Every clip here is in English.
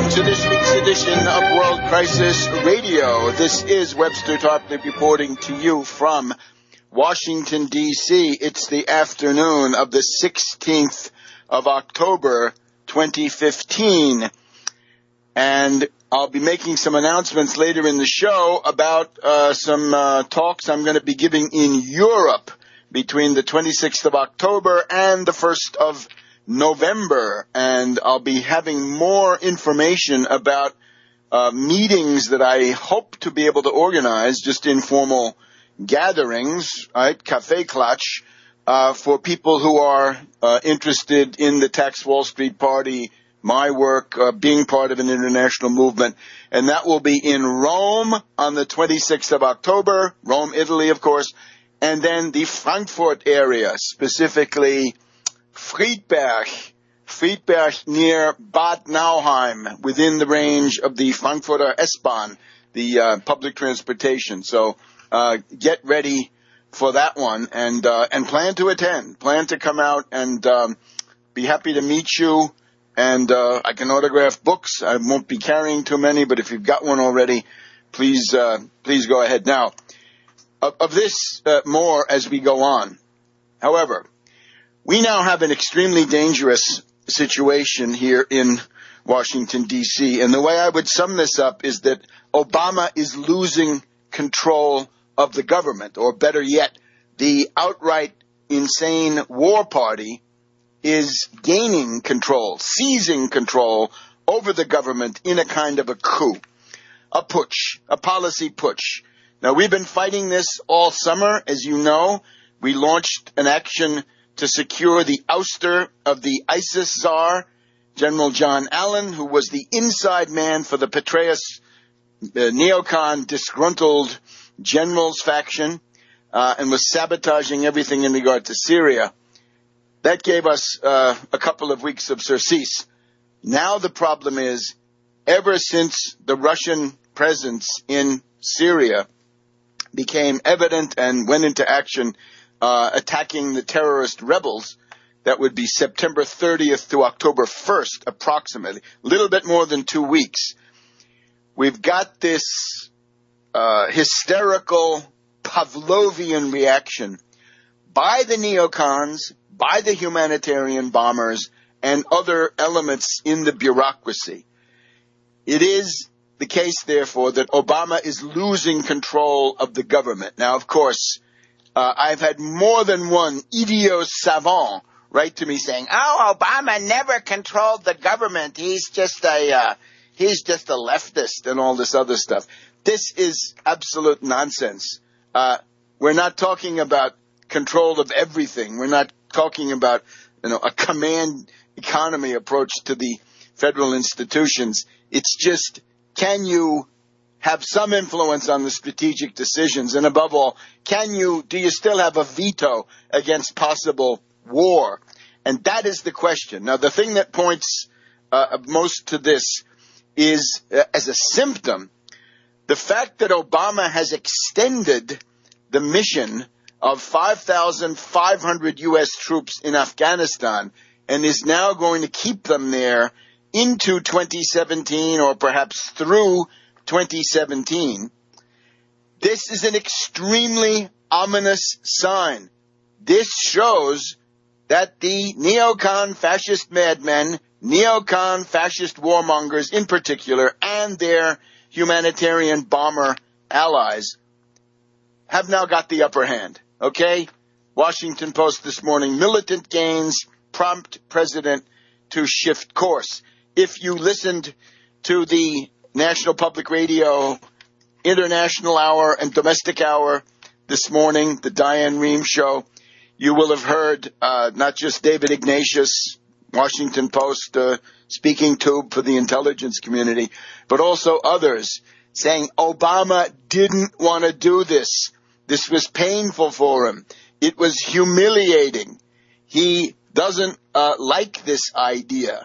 to this week's edition of World Crisis Radio. This is Webster Tarpley reporting to you from Washington, D.C. It's the afternoon of the 16th of October, 2015. And I'll be making some announcements later in the show about some talks I'm going to be giving in Europe between the 26th of October and the 1st of November, and I'll be having more information about meetings that I hope to be able to organize, just informal gatherings, right, Café Klatsch, for people who are interested in the Tax Wall Street Party, my work, being part of an international movement, and that will be in Rome on the 26th of October, Rome, Italy, of course, and then the Frankfurt area, specifically Friedberg near Bad Nauheim, within the range of the Frankfurter S-Bahn, the public transportation. So get ready for that one, and plan to attend. Plan to come out and be happy to meet you. And I can autograph books. I won't be carrying too many, but if you've got one already, please go ahead. Now, of this more as we go on. However, we now have an extremely dangerous situation here in Washington, D.C., and the way I would sum this up is that Obama is losing control of the government, or better yet, the outright insane war party is gaining control, seizing control over the government in a kind of a coup, a putsch, a policy putsch. Now, we've been fighting this all summer, as you know. We launched an action to secure the ouster of the ISIS czar, General John Allen, who was the inside man for the Petraeus neocon disgruntled generals faction, and was sabotaging everything in regard to Syria. That gave us a couple of weeks of surcease. Now the problem is, ever since the Russian presence in Syria became evident and went into action, attacking the terrorist rebels, that would be September 30th to October 1st, approximately, a little bit more than 2 weeks. We've got this hysterical Pavlovian reaction by the neocons, by the humanitarian bombers, and other elements in the bureaucracy. It is the case, therefore, that Obama is losing control of the government. Now, of course, I've had more than one idiot savant write to me saying, "Oh, Obama never controlled the government. He's just a leftist," and all this other stuff. This is absolute nonsense. We're not talking about control of everything. We're not talking about, a command economy approach to the federal institutions. It's just, can you have some influence on the strategic decisions? And above all, do you still have a veto against possible war? And that is the question. Now, the thing that points most to this is, as a symptom, the fact that Obama has extended the mission of 5,500 U.S. troops in Afghanistan and is now going to keep them there into 2017 or perhaps through 2017. This is an extremely ominous sign. This shows that the neocon fascist madmen, neocon fascist warmongers in particular, and their humanitarian bomber allies have now got the upper hand. Okay? Washington Post this morning, militant gains prompt president to shift course. If you listened to the National Public Radio International Hour and Domestic Hour this morning, the Diane Rehm show, you will have heard not just David Ignatius, Washington Post speaking tube for the intelligence community, but also others saying Obama didn't want to do this. This was painful for him. It was humiliating. He doesn't like this idea.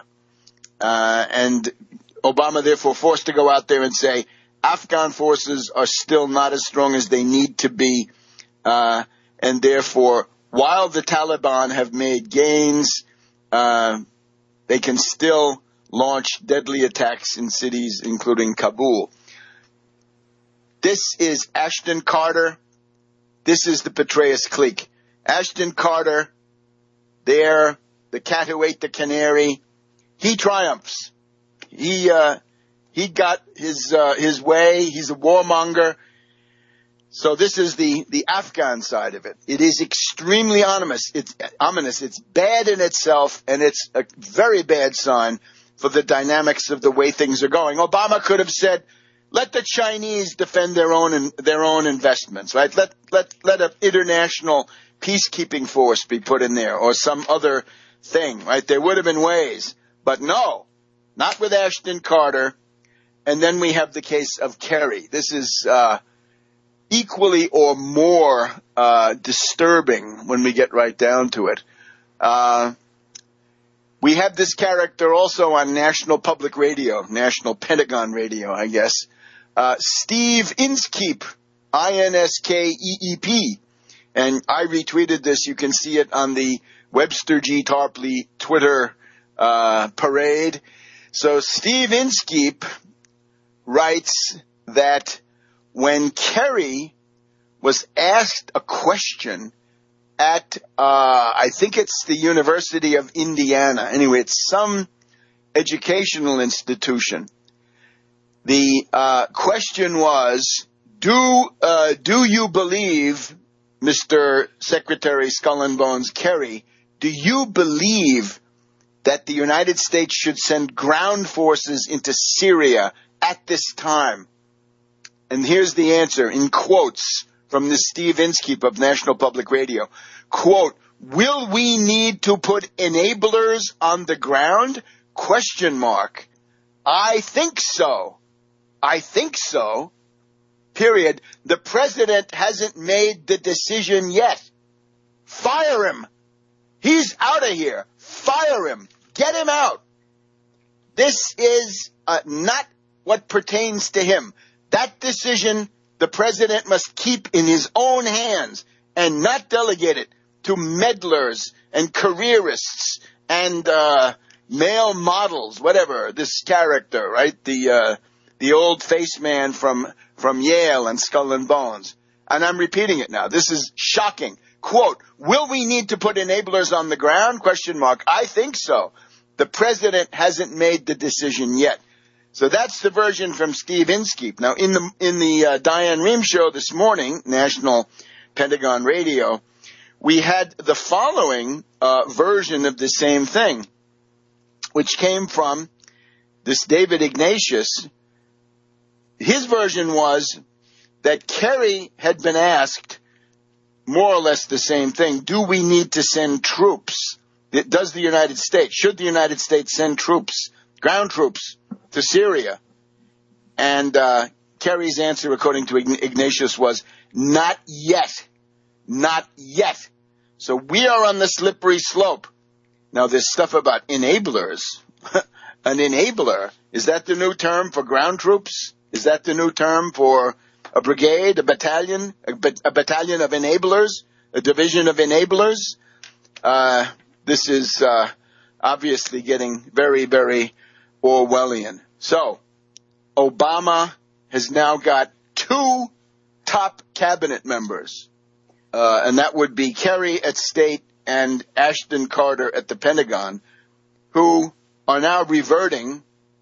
And Obama, therefore, forced to go out there and say, Afghan forces are still not as strong as they need to be. And therefore, while the Taliban have made gains, they can still launch deadly attacks in cities, including Kabul. This is Ashton Carter. This is the Petraeus clique. Ashton Carter, there, the cat who ate the canary, he triumphs. He got his way. He's a warmonger. So this is the Afghan side of it. It is extremely ominous. It's bad in itself, and it's a very bad sign for the dynamics of the way things are going. Obama could have said, let the Chinese defend their own investments, right? Let an international peacekeeping force be put in there, or some other thing, right? There would have been ways. But no, not with Ashton Carter. And then we have the case of Kerry. This is equally or more disturbing when we get right down to it. We have this character also on National Public Radio, National Pentagon Radio, I guess. Steve Inskeep, I-N-S-K-E-E-P. And I retweeted this. You can see it on the Webster G. Tarpley Twitter parade. So Steve Inskeep writes that when Kerry was asked a question at, I think it's the University of Indiana. Anyway, it's some educational institution. The question was, do you believe, Mr. Secretary Skull and Bones Kerry, do you believe that the United States should send ground forces into Syria at this time? And here's the answer in quotes from the Steve Inskeep of National Public Radio. Quote, will we need to put enablers on the ground? Question mark. I think so. I think so. Period. The president hasn't made the decision yet. Fire him. He's out of here. Fire him. Get him out. This is not what pertains to him. That decision the president must keep in his own hands and not delegate it to meddlers and careerists and male models, whatever, this character, right? The old face man from Yale and Skull and Bones. And I'm repeating it now. This is shocking. Quote, will we need to put enablers on the ground? Question mark. I think so. The president hasn't made the decision yet. So that's the version from Steve Inskeep. Now, in the Diane Rehm show this morning, National Pentagon Radio, we had the following version of the same thing, which came from this David Ignatius. His version was that Kerry had been asked more or less the same thing. Do we need to send troops? Does the United States, should the United States send troops, ground troops, to Syria? And Kerry's answer, according to Ignatius, was not yet. Not yet. So we are on the slippery slope. Now, this stuff about enablers. An enabler, is that the new term for ground troops? Is that the new term for a brigade, a battalion of enablers, a division of enablers? This is obviously getting very, very Orwellian. So, Obama has now got two top cabinet members, and that would be Kerry at State and Ashton Carter at the Pentagon, who are now reverting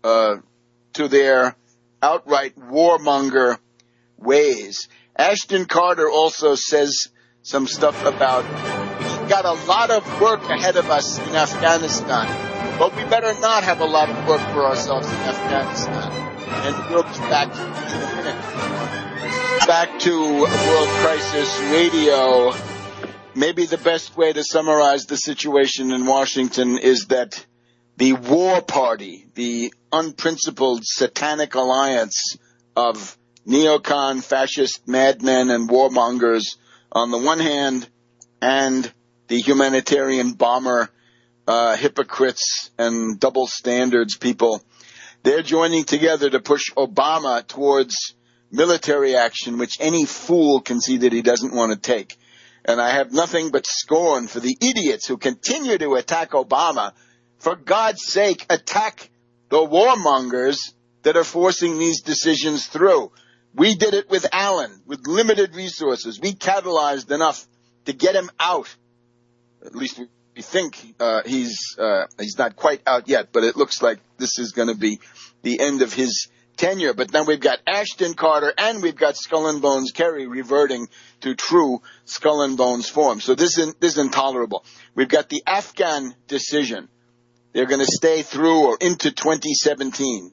to their outright warmonger ways. Ashton Carter also says some stuff about we've got a lot of work ahead of us in Afghanistan, but we better not have a lot of work for ourselves in Afghanistan. And we'll be back in a minute. Back to World Crisis Radio. Maybe the best way to summarize the situation in Washington is that the war party, the unprincipled satanic alliance of neocon, fascist madmen and warmongers on the one hand, and the humanitarian bomber, hypocrites and double standards people, they're joining together to push Obama towards military action, which any fool can see that he doesn't want to take. And I have nothing but scorn for the idiots who continue to attack Obama. For God's sake, attack the warmongers that are forcing these decisions through. We did it with Allen, with limited resources. We catalyzed enough to get him out. At least we think he's not quite out yet, but it looks like this is going to be the end of his tenure. But then we've got Ashton Carter and we've got Skull and Bones Kerry reverting to true Skull and Bones form. So this is intolerable. We've got the Afghan decision. They're going to stay through or into 2017.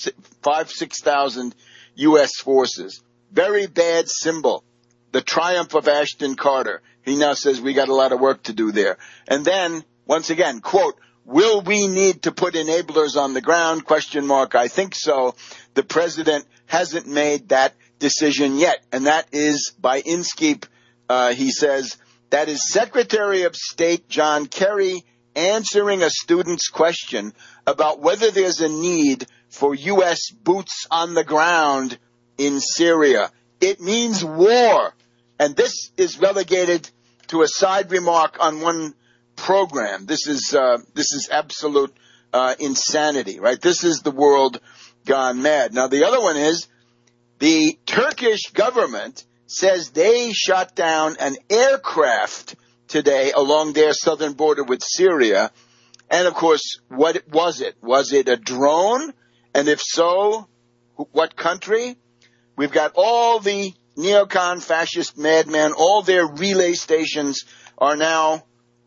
6,000 U.S. forces. Very bad symbol. The triumph of Ashton Carter. He now says we got a lot of work to do there. And then, once again, quote, will we need to put enablers on the ground? Question mark. I think so. The president hasn't made that decision yet. And that is by Inskeep, he says, that is Secretary of State John Kerry answering a student's question about whether there's a need for U.S. boots on the ground in Syria. It means war. And this is relegated to a side remark on one program. This is absolute insanity, right? This is the world gone mad. Now, the other one is the Turkish government says they shot down an aircraft today along their southern border with Syria. And, of course, what was it? Was it a drone? And if so, what country? We've got all the neocon fascist madmen, all their relay stations are now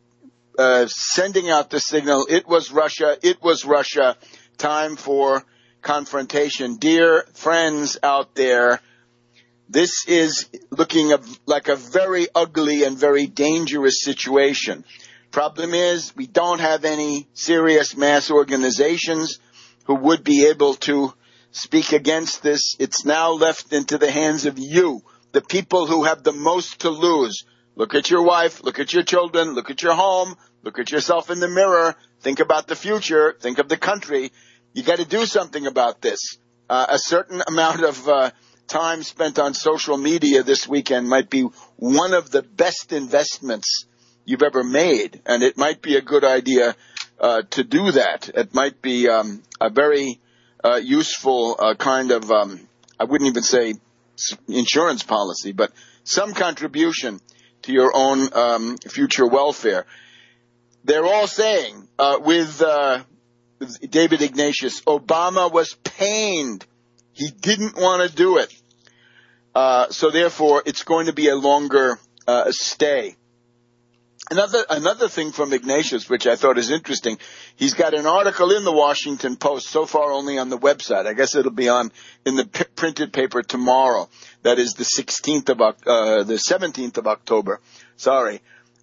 sending out the signal, it was Russia, time for confrontation. Dear friends out there, this is looking like a very ugly and very dangerous situation. Problem is, we don't have any serious mass organizations who would be able to speak against this. It's now left into the hands of you, the people who have the most to lose. Look at your wife, look at your children, look at your home, look at yourself in the mirror, think about the future, think of the country. You got to do something about this. A certain amount of time spent on social media this weekend might be one of the best investments you've ever made, and it might be a good idea to do that. It might be a very useful kind of, I wouldn't even say insurance policy, but some contribution to your own future welfare. They're all saying with David Ignatius, Obama was pained. He didn't want to do it. So therefore, it's going to be a longer stay. Another thing from Ignatius, which I thought is interesting, he's got an article in the Washington Post, so far only on the website. I guess it'll be in the printed paper tomorrow. That is the 17th of October. Sorry.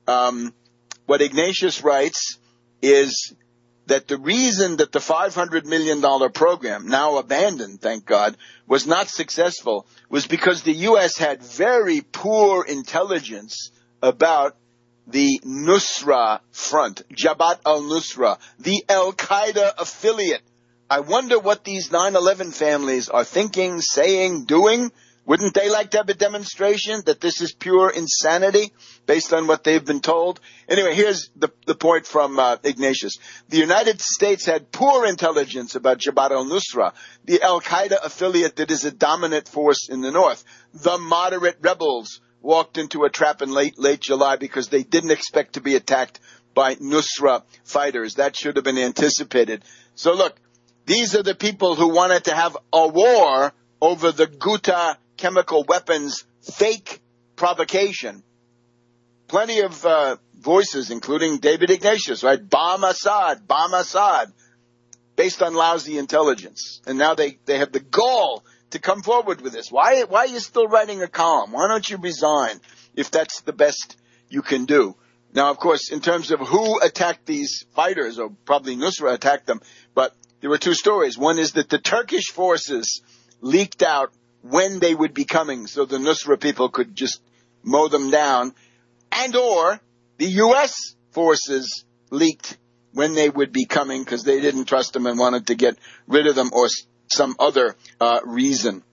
What Ignatius writes is that the reason that the $500 million program, now abandoned, thank God, was not successful was because the U.S. had very poor intelligence about the Nusra Front, Jabhat al-Nusra, the Al-Qaeda affiliate. I wonder what these 9/11 families are thinking, saying, doing. Wouldn't they like to have a demonstration that this is pure insanity based on what they've been told? Anyway, here's the point from Ignatius. The United States had poor intelligence about Jabhat al-Nusra, the Al-Qaeda affiliate that is a dominant force in the north. The moderate rebels walked into a trap in late July because they didn't expect to be attacked by Nusra fighters. That should have been anticipated. So look, these are the people who wanted to have a war over the Ghouta chemical weapons fake provocation. Plenty of voices, including David Ignatius, right? Bomb Assad, based on lousy intelligence. And now they have the gall to come forward with this. Why are you still writing a column? Why don't you resign if that's the best you can do? Now, of course, in terms of who attacked these fighters, or probably Nusra attacked them, but there were two stories. One is that the Turkish forces leaked out when they would be coming so the Nusra people could just mow them down, and or the U.S. forces leaked when they would be coming because they didn't trust them and wanted to get rid of them, or some other reason.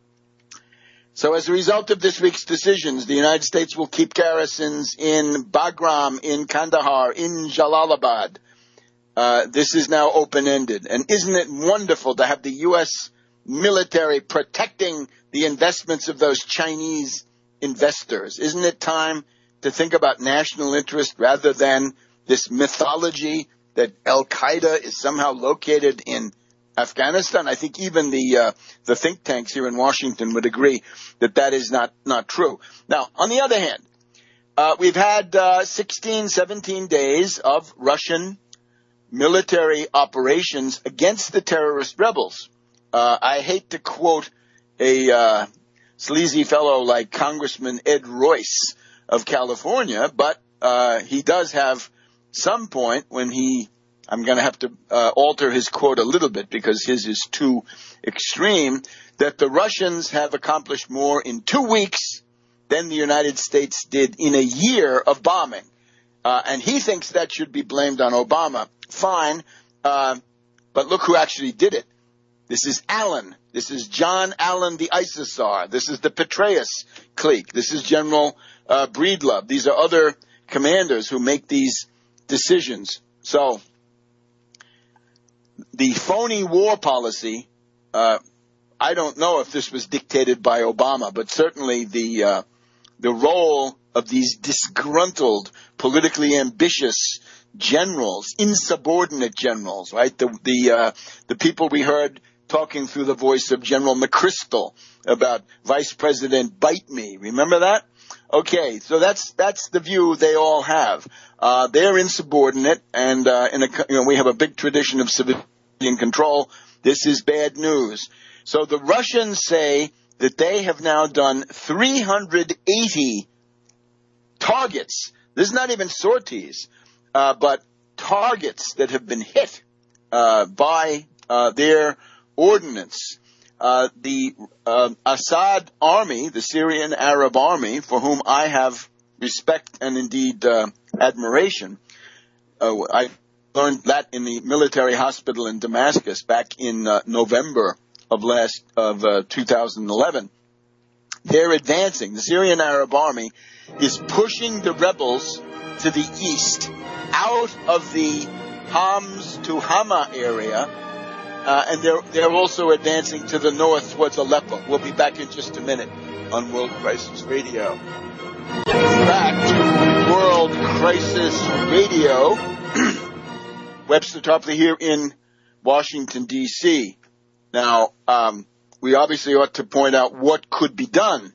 So as a result of this week's decisions, the United States will keep garrisons in Bagram, in Kandahar, in Jalalabad. this is now open-ended. And isn't it wonderful to have the U.S. military protecting the investments of those Chinese investors? Isn't it time to think about national interest rather than this mythology that Al-Qaeda is somehow located in Afghanistan? I think even the think tanks here in Washington would agree that that is not true. Now, on the other hand, we've had 16, 17 days of Russian military operations against the terrorist rebels. I hate to quote a sleazy fellow like Congressman Ed Royce of California, but he does have some point when I'm going to have to alter his quote a little bit because his is too extreme, that the Russians have accomplished more in 2 weeks than the United States did in a year of bombing. And he thinks that should be blamed on Obama. Fine. But look who actually did it. This is Allen. This is John Allen, the ISIS czar. This is the Petraeus clique. This is General Breedlove. These are other commanders who make these decisions. So the phony war policy, I don't know if this was dictated by Obama, but certainly the role of these disgruntled, politically ambitious generals, insubordinate generals, right? The people we heard talking through the voice of General McChrystal about Vice President Bite Me. Remember that? Okay, so that's the view they all have. They're insubordinate, and we have a big tradition of civilian control. This is bad news. So the Russians say that they have now done 380 targets. This is not even sorties, but targets that have been hit by their ordnance. The Assad army, the Syrian Arab army, for whom I have respect and indeed admiration, I learned that in the military hospital in Damascus back in November of 2011. They're advancing. The Syrian Arab army is pushing the rebels to the east, out of the Homs to Hama area, and they're also advancing to the north towards Aleppo. We'll be back in just a minute on World Crisis Radio. Back to World Crisis Radio. Webster Tarpley here in Washington, D.C. Now, we obviously ought to point out what could be done.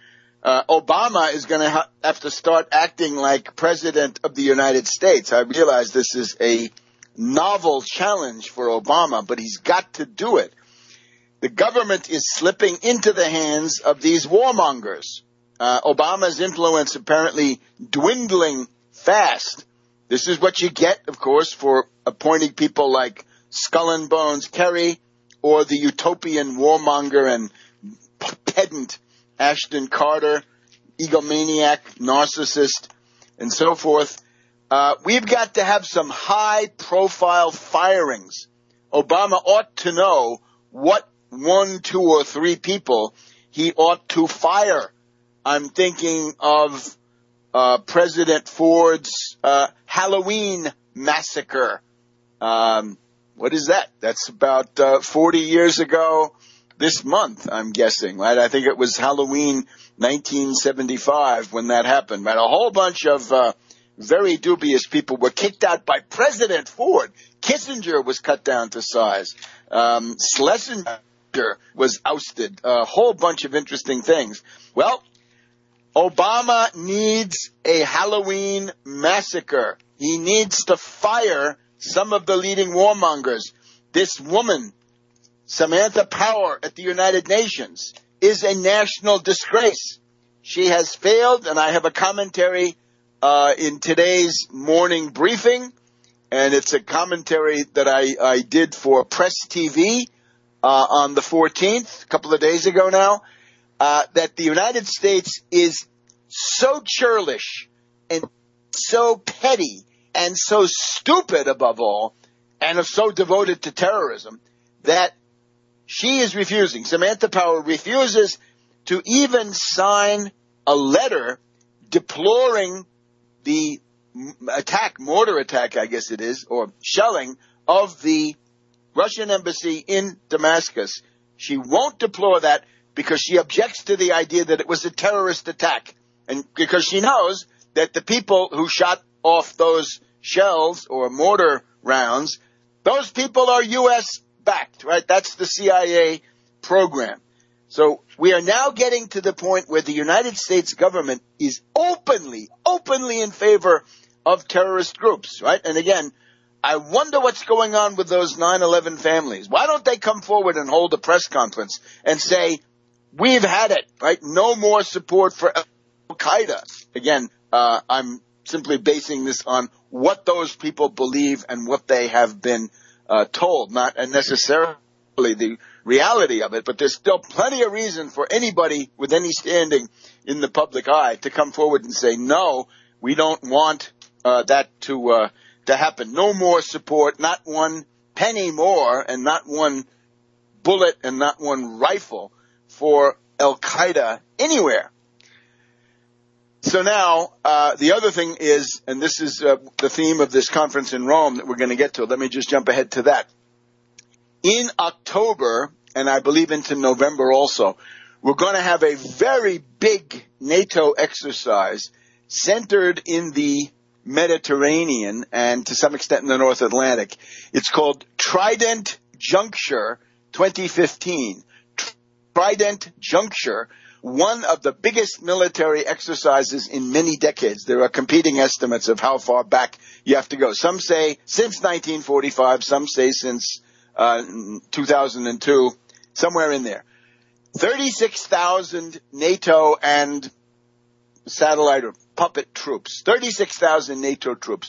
Obama is going to have to start acting like President of the United States. I realize this is a novel challenge for Obama, but he's got to do it. The government is slipping into the hands of these warmongers. Obama's influence apparently dwindling fast. This is what you get, of course, for appointing people like Skull and Bones Kerry or the utopian warmonger and pedant Ashton Carter, egomaniac, narcissist, and so forth. We've got to have some high-profile firings. Obama ought to know what 1, 2, or 3 people he ought to fire. I'm thinking of President Ford's Halloween massacre. What is that? That's about 40 years ago this month, I'm guessing, right? I think it was Halloween 1975 when that happened, right? A whole bunch of very dubious people were kicked out by President Ford. Kissinger was cut down to size. Schlesinger was ousted. A whole bunch of interesting things. Well, Obama needs a Halloween massacre. He needs to fire some of the leading warmongers. This woman, Samantha Power at the United Nations, is a national disgrace. She has failed, and I have a commentary in today's morning briefing, and it's a commentary that I did for Press TV on the 14th, a couple of days ago now, that the United States is so churlish and so petty and so stupid above all, and so devoted to terrorism, that she is refusing. Samantha Power refuses to even sign a letter deploring the mortar attack, I guess it is, or shelling of the Russian embassy in Damascus. She won't deplore that because she objects to the idea that it was a terrorist attack. And because she knows that the people who shot off those shells or mortar rounds, those people are U.S. backed, right? That's the CIA program. So we are now getting to the point where the United States government is openly in favor of terrorist groups, right? And again, I wonder what's going on with those 9/11 families. Why don't they come forward and hold a press conference and say, we've had it, right? No more support for Al-Qaeda. Again, I'm simply basing this on what those people believe and what they have been told, not necessarily the reality of it, but there's still plenty of reason for anybody with any standing in the public eye to come forward and say, no, we don't want that to happen. No more support, not one penny more, and not one bullet and not one rifle for Al-Qaeda anywhere. So now, the other thing is, and this is the theme of this conference in Rome that we're going to get to. Let me just jump ahead to that. In October, and I believe into November also, we're going to have a very big NATO exercise centered in the Mediterranean and to some extent in the North Atlantic. It's called Trident Juncture 2015. Trident Juncture, one of the biggest military exercises in many decades. There are competing estimates of how far back you have to go. Some say since 1945, some say since 2002, somewhere in there. 36,000 NATO and satellite or puppet troops, 36,000 NATO troops,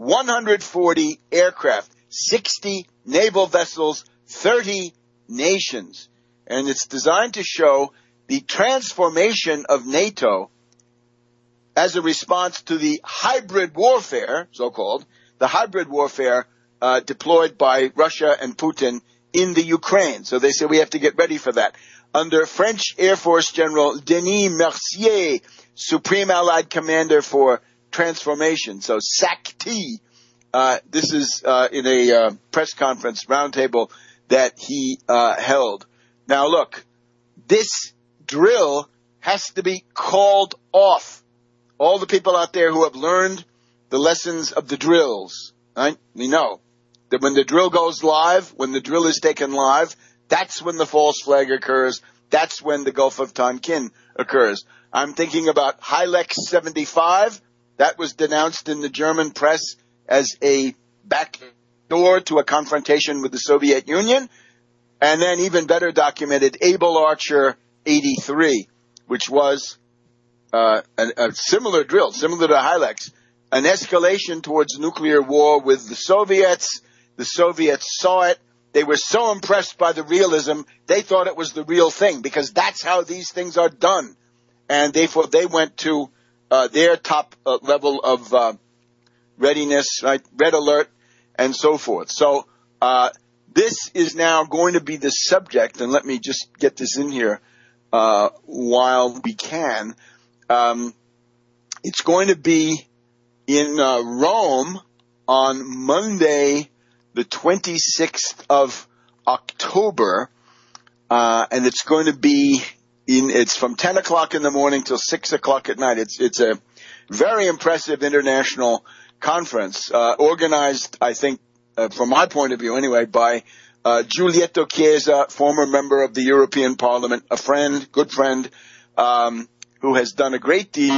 140 aircraft, 60 naval vessels, 30 nations. And it's designed to show the transformation of NATO as a response to the hybrid warfare, so-called, the hybrid warfare deployed by Russia and Putin in the Ukraine. So they say we have to get ready for that. Under French Air Force General Denis Mercier, Supreme Allied Commander for Transformation, so SACT, this is in a press conference roundtable that he held. Now look, this drill has to be called off. All the people out there who have learned the lessons of the drills, right? We know that when the drill goes live, when the drill is taken live, that's when the false flag occurs. That's when the Gulf of Tonkin occurs. I'm thinking about Hilex 75. That was denounced in the German press as a backdoor to a confrontation with the Soviet Union. And then even better documented, Able Archer 83, which was a similar drill, similar to Hilex, an escalation towards nuclear war with the Soviets. The Soviets saw it. They were so impressed by the realism, they thought it was the real thing because that's how these things are done. And therefore they went to their top level of readiness, right? Red alert and so forth. So this is now going to be the subject, and let me just get this in here while we can. It's going to be in Rome on Monday, the 26th of October, and it's going to be it's from 10 o'clock in the morning till 6 o'clock at night. It's a very impressive international conference, organized, I think, from my point of view anyway, by Giulietto Chiesa, former member of the European Parliament, a friend, good friend, who has done a great deal,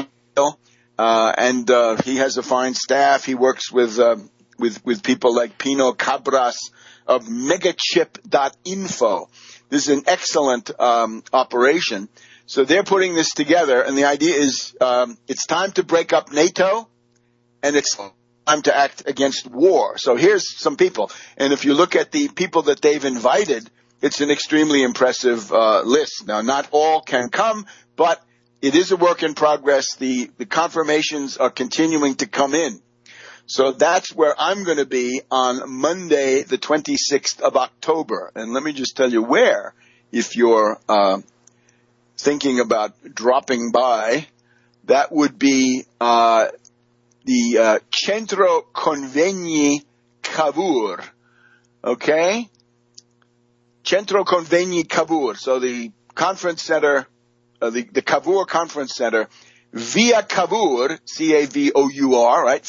and he has a fine staff. He works with people like Pino Cabras of megachip.info. This is an excellent operation. So they're putting this together, and the idea is it's time to break up NATO, and it's time to act against war. So here's some people. And if you look at the people that they've invited, it's an extremely impressive list. Now, not all can come, but it is a work in progress. The confirmations are continuing to come in. So that's where I'm going to be on Monday, the 26th of October. And let me just tell you where, if you're thinking about dropping by, that would be the Centro Convegni Cavour. Okay? Centro Convegni Cavour. So the conference center, the Cavour Conference Center, Via Cavour, Cavour, right?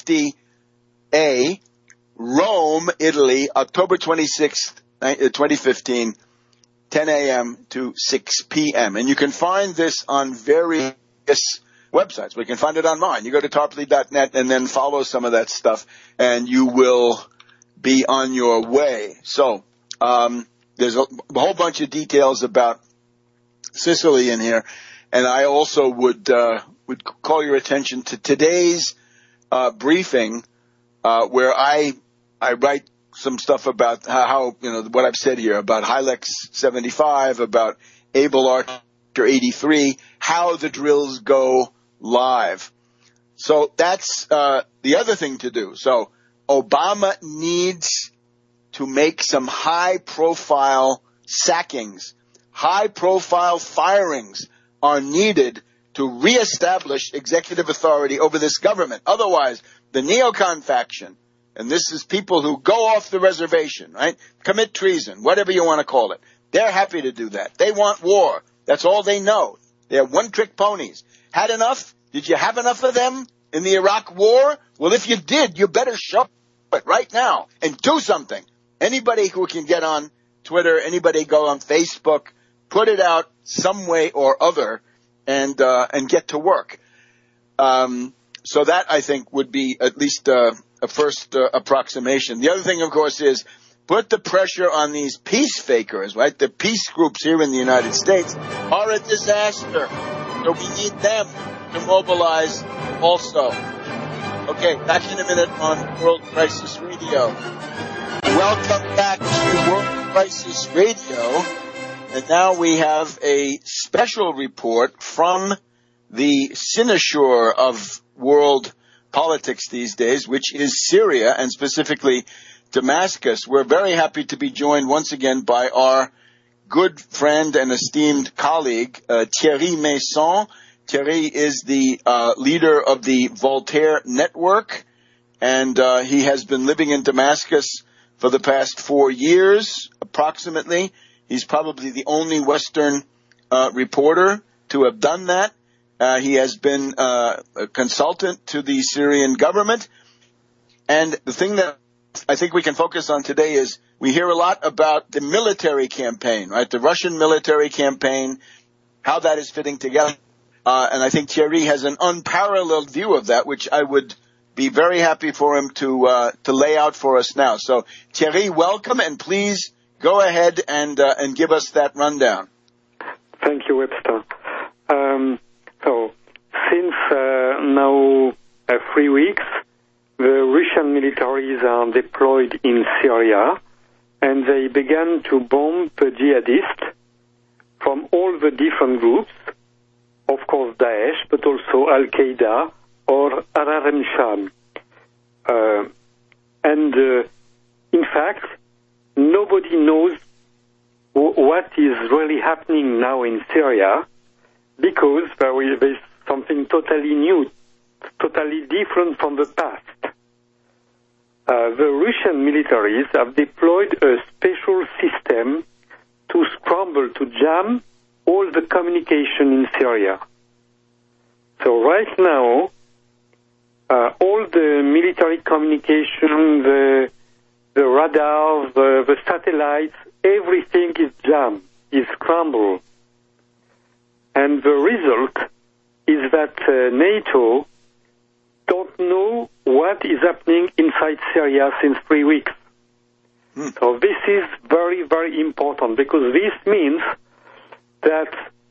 50A, Rome, Italy, October 26th, 2015, 10 a.m. to 6 p.m. And you can find this on various websites. We can find it on mine. You go to tarpley.net and then follow some of that stuff, and you will be on your way. So there's a whole bunch of details about Sicily in here. And I also would call your attention to today's briefing, where I write some stuff about how what I've said here about Hilux 75, about Able Archer 83, how the drills go live. So that's the other thing to do. So Obama needs to make some high-profile sackings, high-profile firings are needed to reestablish executive authority over this government. Otherwise, the neocon faction, and this is people who go off the reservation, right? Commit treason, whatever you want to call it. They're happy to do that. They want war. That's all they know. They're one-trick ponies. Had enough? Did you have enough of them in the Iraq war? Well, if you did, you better show it right now and do something. Anybody who can get on Twitter, anybody go on Facebook, put it out some way or other and get to work. So that, I think, would be at least a first approximation. The other thing, of course, is put the pressure on these peace fakers, right? The peace groups here in the United States are a disaster. So we need them to mobilize also. Okay, back in a minute on World Crisis Radio. Welcome back to World Crisis Radio. And now we have a special report from the cynosure of world politics these days, which is Syria and specifically Damascus. We're very happy to be joined once again by our good friend and esteemed colleague, Thierry Meyssan. Thierry is the leader of the Voltaire Network, and he has been living in Damascus for the past 4 years, approximately. He's probably the only Western reporter to have done that. He has been a consultant to the Syrian government. And the thing that I think we can focus on today is we hear a lot about the military campaign, right? The Russian military campaign, how that is fitting together. And I think Thierry has an unparalleled view of that, which I would be very happy for him to lay out for us now. So Thierry, welcome, and please go ahead and give us that rundown. Thank you, Webster. So since now 3 weeks, the Russian militaries are deployed in Syria, and they began to bomb the jihadists from all the different groups, of course Daesh, but also Al-Qaeda or Al-Sham. In fact, nobody knows what is really happening now in Syria, because there is something totally new, totally different from the past. The Russian militaries have deployed a special system to scramble, to jam all the communication in Syria. So right now, all the military communication, the radars, the satellites, everything is jammed, is scrambled. And the result is that NATO don't know what is happening inside Syria since 3 weeks. So this is very, very important, because this means that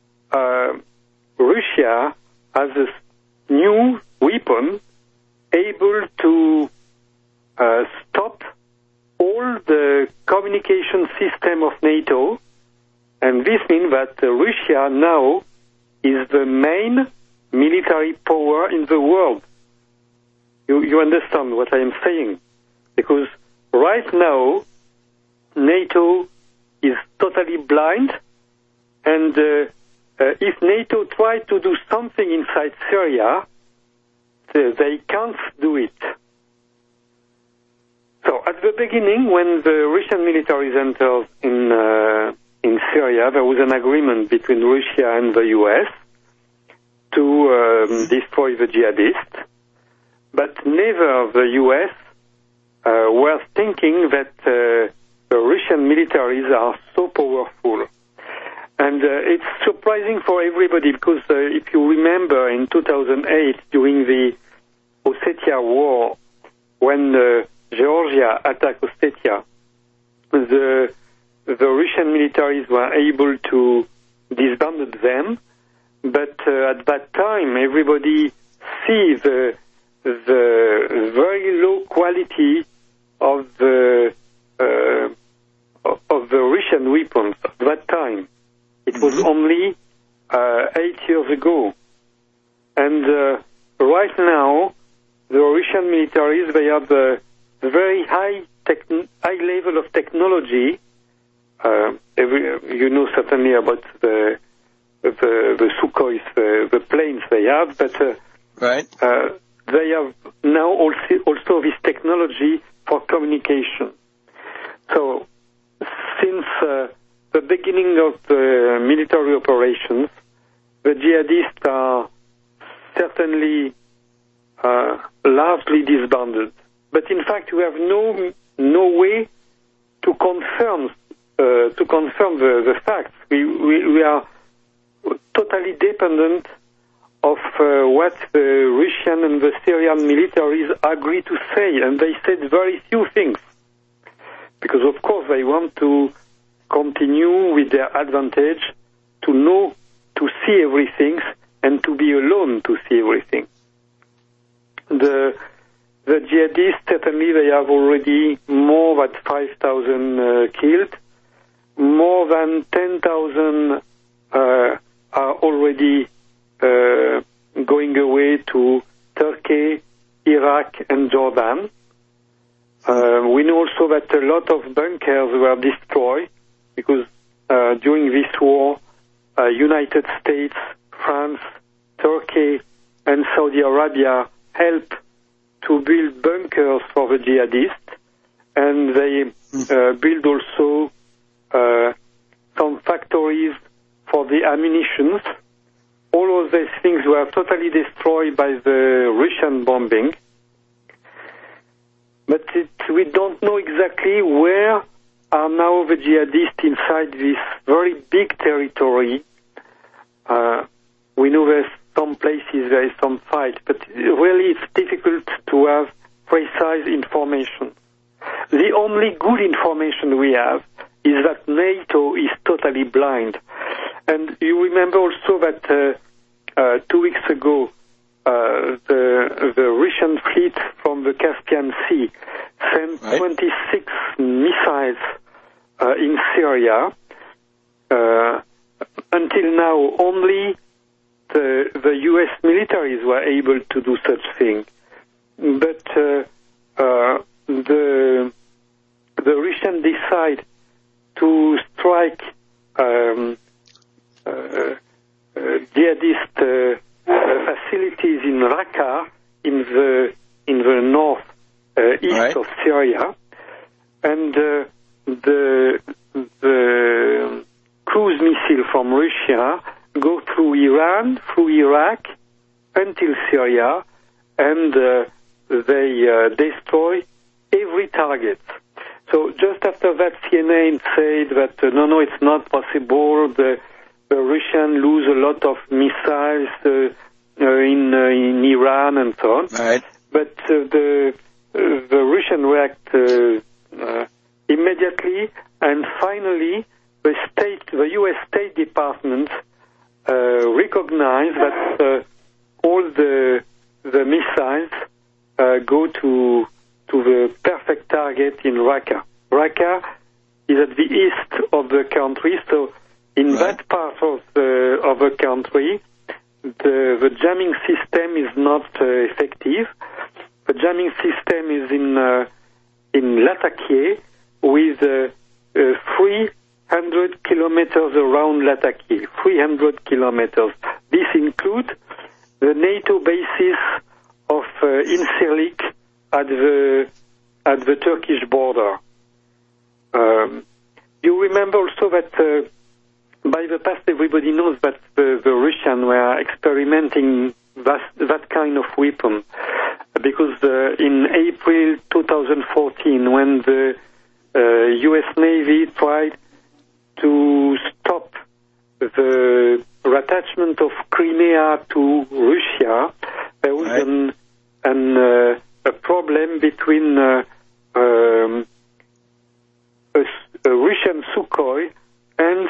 Russia has a new weapon able to stop all the communication system of NATO, and this means that Russia now is the main military power in the world. You understand what I am saying? Because right now, NATO is totally blind, and if NATO tried to do something inside Syria, they can't do it. So at the beginning, when the Russian militaries entered in Syria, there was an agreement between Russia and the U.S. to destroy the jihadists, but never the U.S. were thinking that the Russian militaries are so powerful. And it's surprising for everybody because if you remember in 2008, during the Ossetia War, when Georgia attacked Ossetia, the Russian militaries were able to disband them, but at that time everybody see the very low quality of the Russian weapons at that time. It was only 8 years ago, and right now the Russian militaries, they have a very high level of technology. You know certainly about the Sukhois, the planes they have, but right. They have now also this technology for communication. So since the beginning of the military operations, the jihadists are certainly largely disbanded. But in fact, we have no way to confirm the facts. We are totally dependent of what the Russian and the Syrian militaries agree to say, and they said very few things, because of course they want to continue with their advantage to know, to see everything, and to be alone to see everything. The jihadists, certainly they have already more than 5,000 killed, more than 10,000 are already going away to Turkey, Iraq, and Jordan. We know also that a lot of bunkers were destroyed because during this war, United States, France, Turkey, and Saudi Arabia helped to build bunkers for the jihadists, and they build also some factories for the ammunition. All of these things were totally destroyed by the Russian bombing. But we don't know exactly where are now the jihadists inside this very big territory. We know there's some places there is some fight, but really it's difficult to have precise information. The only good information we have is that NATO is totally blind. And you remember also that 2 weeks ago, the Russian fleet from the Caspian Sea sent 26 missiles in Syria. Until now, only the U.S. militaries were able to do such thing. But the Russians decide to strike jihadist facilities in Raqqa, in the north east of Syria, and the cruise missile from Russia go through Iran, through Iraq, until Syria, and they destroy every target. So just after that, CNN said that no, it's not possible. The Russians lose a lot of missiles in Iran and so on. Right. But the Russians react immediately, and finally, the U.S. State Department recognized that all the missiles go to the perfect target in Raqqa. Raqqa is at the east of the country, so in that part of the country, the jamming system is not effective. The jamming system is in Latakia, with 300 kilometers around Latakia. 300 kilometers. This includes the NATO bases of Incirlik at the Turkish border. You remember also that by the past everybody knows that the Russians were experimenting that kind of weapon, because in April 2014, when the U.S. Navy tried to stop the attachment of Crimea to Russia, there was a problem between a Russian Sukhoi and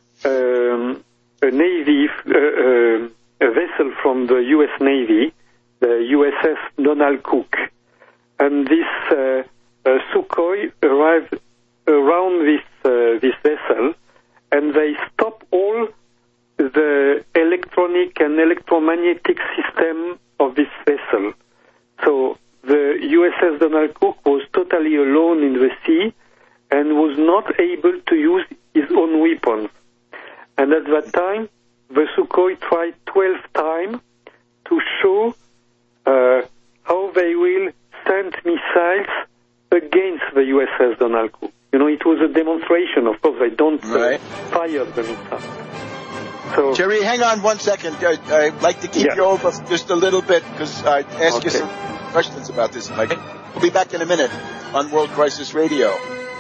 a Navy, a vessel from the U.S. Navy, the USS Donald Cook. And this Sukhoi arrived around this vessel, and they stopped all the electronic and electromagnetic system of this vessel. So the USS Donald Cook was totally alone in the sea and was not able to use his own weapons. And at that time, the Sukhoi tried 12 times to show how they will send missiles against the USS Donald Cook. You know, it was a demonstration. Of course, they don't fire the missiles. So, Thierry, hang on 1 second. I'd like to keep you over just a little bit because I asked you some questions about this. We'll be back in a minute on World Crisis Radio.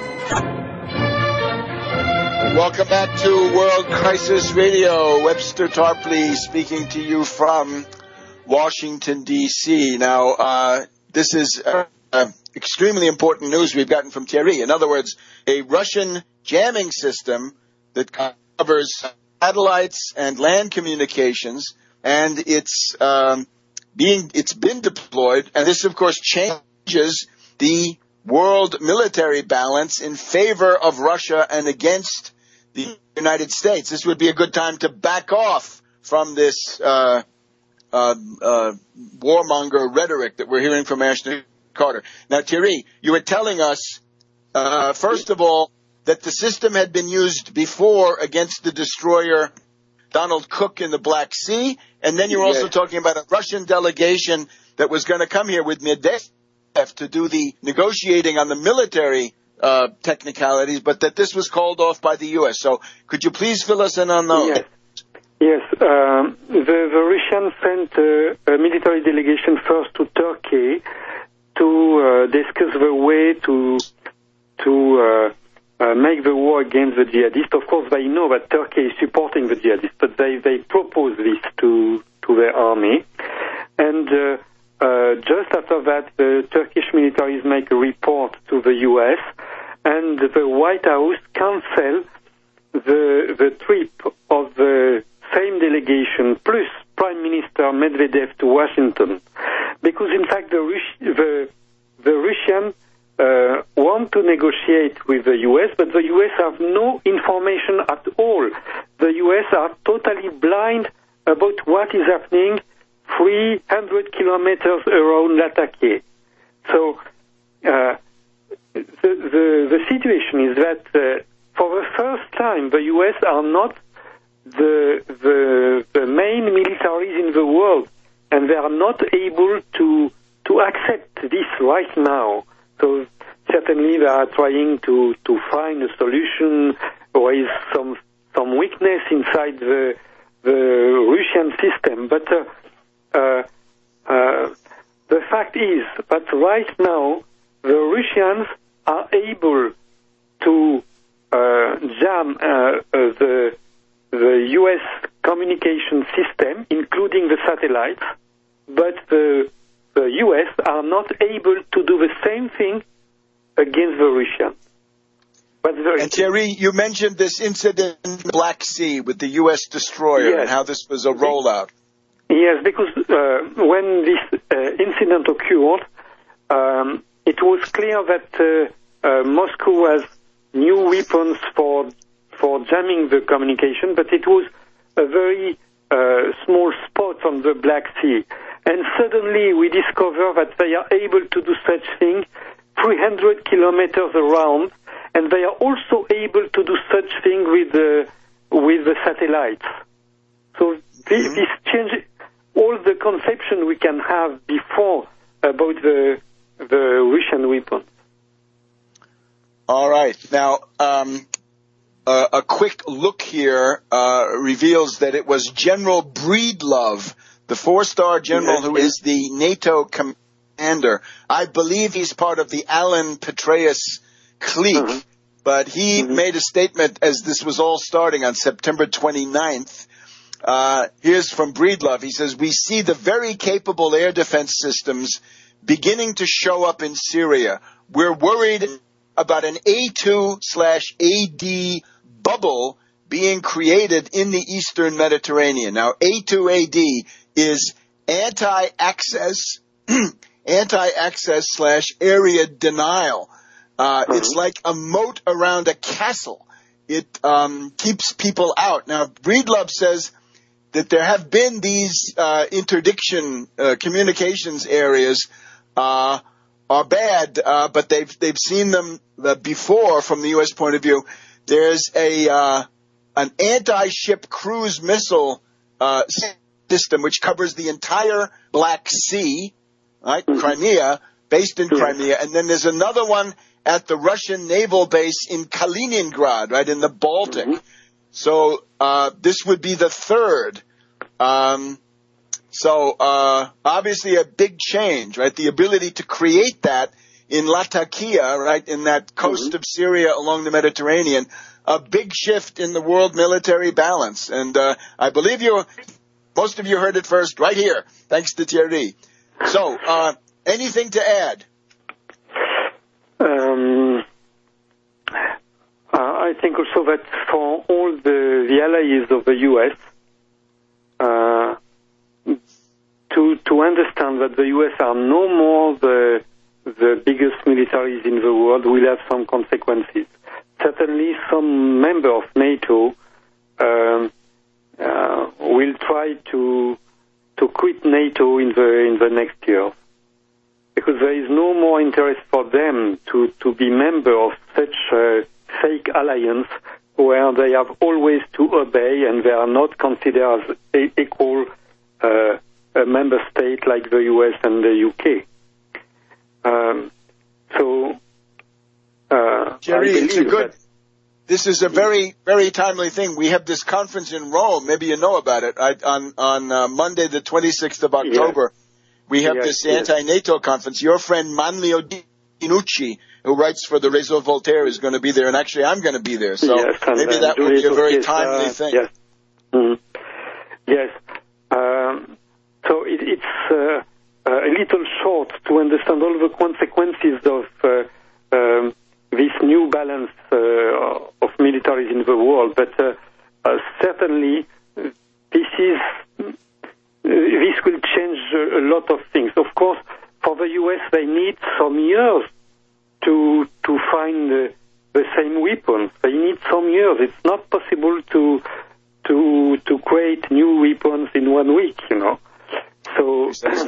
Welcome back to World Crisis Radio. Webster Tarpley speaking to you from Washington, D.C. Now, this is extremely important news we've gotten from Thierry. In other words, a Russian jamming system that covers satellites and land communications, and it's been deployed, and this, of course, changes the world military balance in favor of Russia and against the United States. This would be a good time to back off from this warmonger rhetoric that we're hearing from Ashton Carter. Now, Thierry, you were telling us, first of all, that the system had been used before against the destroyer Donald Cook in the Black Sea, and then you were also talking about a Russian delegation that was going to come here with Medvedev to do the negotiating on the military technicalities, but that this was called off by the U.S. So could you please fill us in on those? Yes. The Russians sent a military delegation first to Turkey to discuss the way to make the war against the jihadists. Of course, they know that Turkey is supporting the jihadists, but they propose this to their army. And just after that, the Turkish militaries make a report to the U.S., and the White House cancel the trip of the same delegation plus Prime Minister Medvedev to Washington, because in fact the Russians want to negotiate with the U.S., but the U.S. have no information at all. The U.S. are totally blind about what is happening 300 kilometers around Latakia. So the situation is that for the first time the U.S. are not the main militaries in the world, and they are not able to accept this right now. So certainly they are trying to find a solution. There is some weakness inside the Russian system, but the fact is that right now the Russians are able to jam the U.S. communication system, including the satellites, but the U.S. are not able to do the same thing against the Russians. And Thierry, you mentioned this incident in the Black Sea with the U.S. destroyer and how this was a rollout. Yes, because when this incident occurred, it was clear that Moscow has new weapons for jamming the communication, but it was a very small spot on the Black Sea. And suddenly we discover that they are able to do such thing 300 kilometers around, and they are also able to do such thing with the satellites. So this changes all the conception we can have before about the Russian weapons. All right. Now, a quick look here reveals that it was General Breedlove, the 4-star general who is the NATO commander. I believe he's part of the Alan Petraeus clique, but he made a statement as this was all starting on September 29th. Here's from Breedlove. He says, "We see the very capable air defense systems beginning to show up in Syria. We're worried about an A2/AD bubble being created in the Eastern Mediterranean." Now, A2AD is anti-access/area denial. It's like a moat around a castle. It keeps people out. Now, Breedlove says that there have been these interdiction communications areas are bad, but they've seen them before from the U.S. point of view. There's an anti-ship cruise missile system which covers the entire Black Sea, right? Crimea, based in Crimea, and then there's another one at the Russian naval base in Kaliningrad, right, in the Baltic. So this would be the third. So obviously a big change, right? The ability to create that in Latakia, right, in that coast of Syria along the Mediterranean, a big shift in the world military balance. And I believe most of you heard it first right here, thanks to Thierry. So anything to add? I think also that for all the allies of the U.S., to understand that the U.S. are no more the biggest militaries in the world will have some consequences. Certainly, some member of NATO will try to quit NATO in the next year, because there is no more interest for them to be member of such a fake alliance where they have always to obey and they are not considered as equal a member state like the US and the UK. Jerry, this is a very, very timely thing. We have this conference in Rome. Maybe you know about it. On Monday, the 26th of October, we have this anti-NATO conference. Your friend Manlio Dinucci, who writes for the Réseau Voltaire, is going to be there, and actually I'm going to be there. So maybe that will be a very timely thing. Yes. Yes. So it's a little short to understand all the consequences of this new balance of militaries in the world, but certainly this will change a lot of things. Of course, for the U.S., they need some years to find the same weapons. They need some years. It's not possible to create new weapons in 1 week, you know. So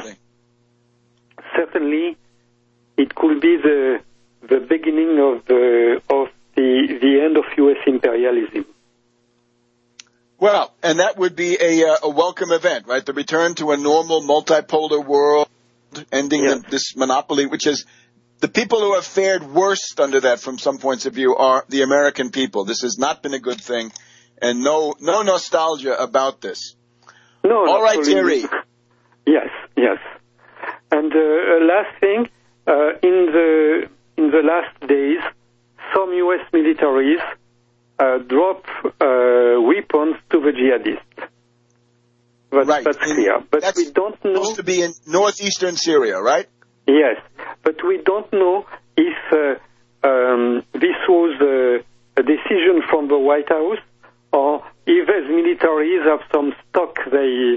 certainly it could be the beginning of the end of U.S. imperialism. Well, and that would be a welcome event, right? The return to a normal multipolar world, ending this monopoly, which is the people who have fared worst under that from some points of view are the American people. This has not been a good thing, and no nostalgia about this. No. All right, Thierry. Yes. And last thing, in the last days, some U.S. militaries drop weapons to the jihadists. That's clear. But that's we don't know. Supposed to be in northeastern Syria, right? Yes, but we don't know if this was a decision from the White House or if as militaries have some stock they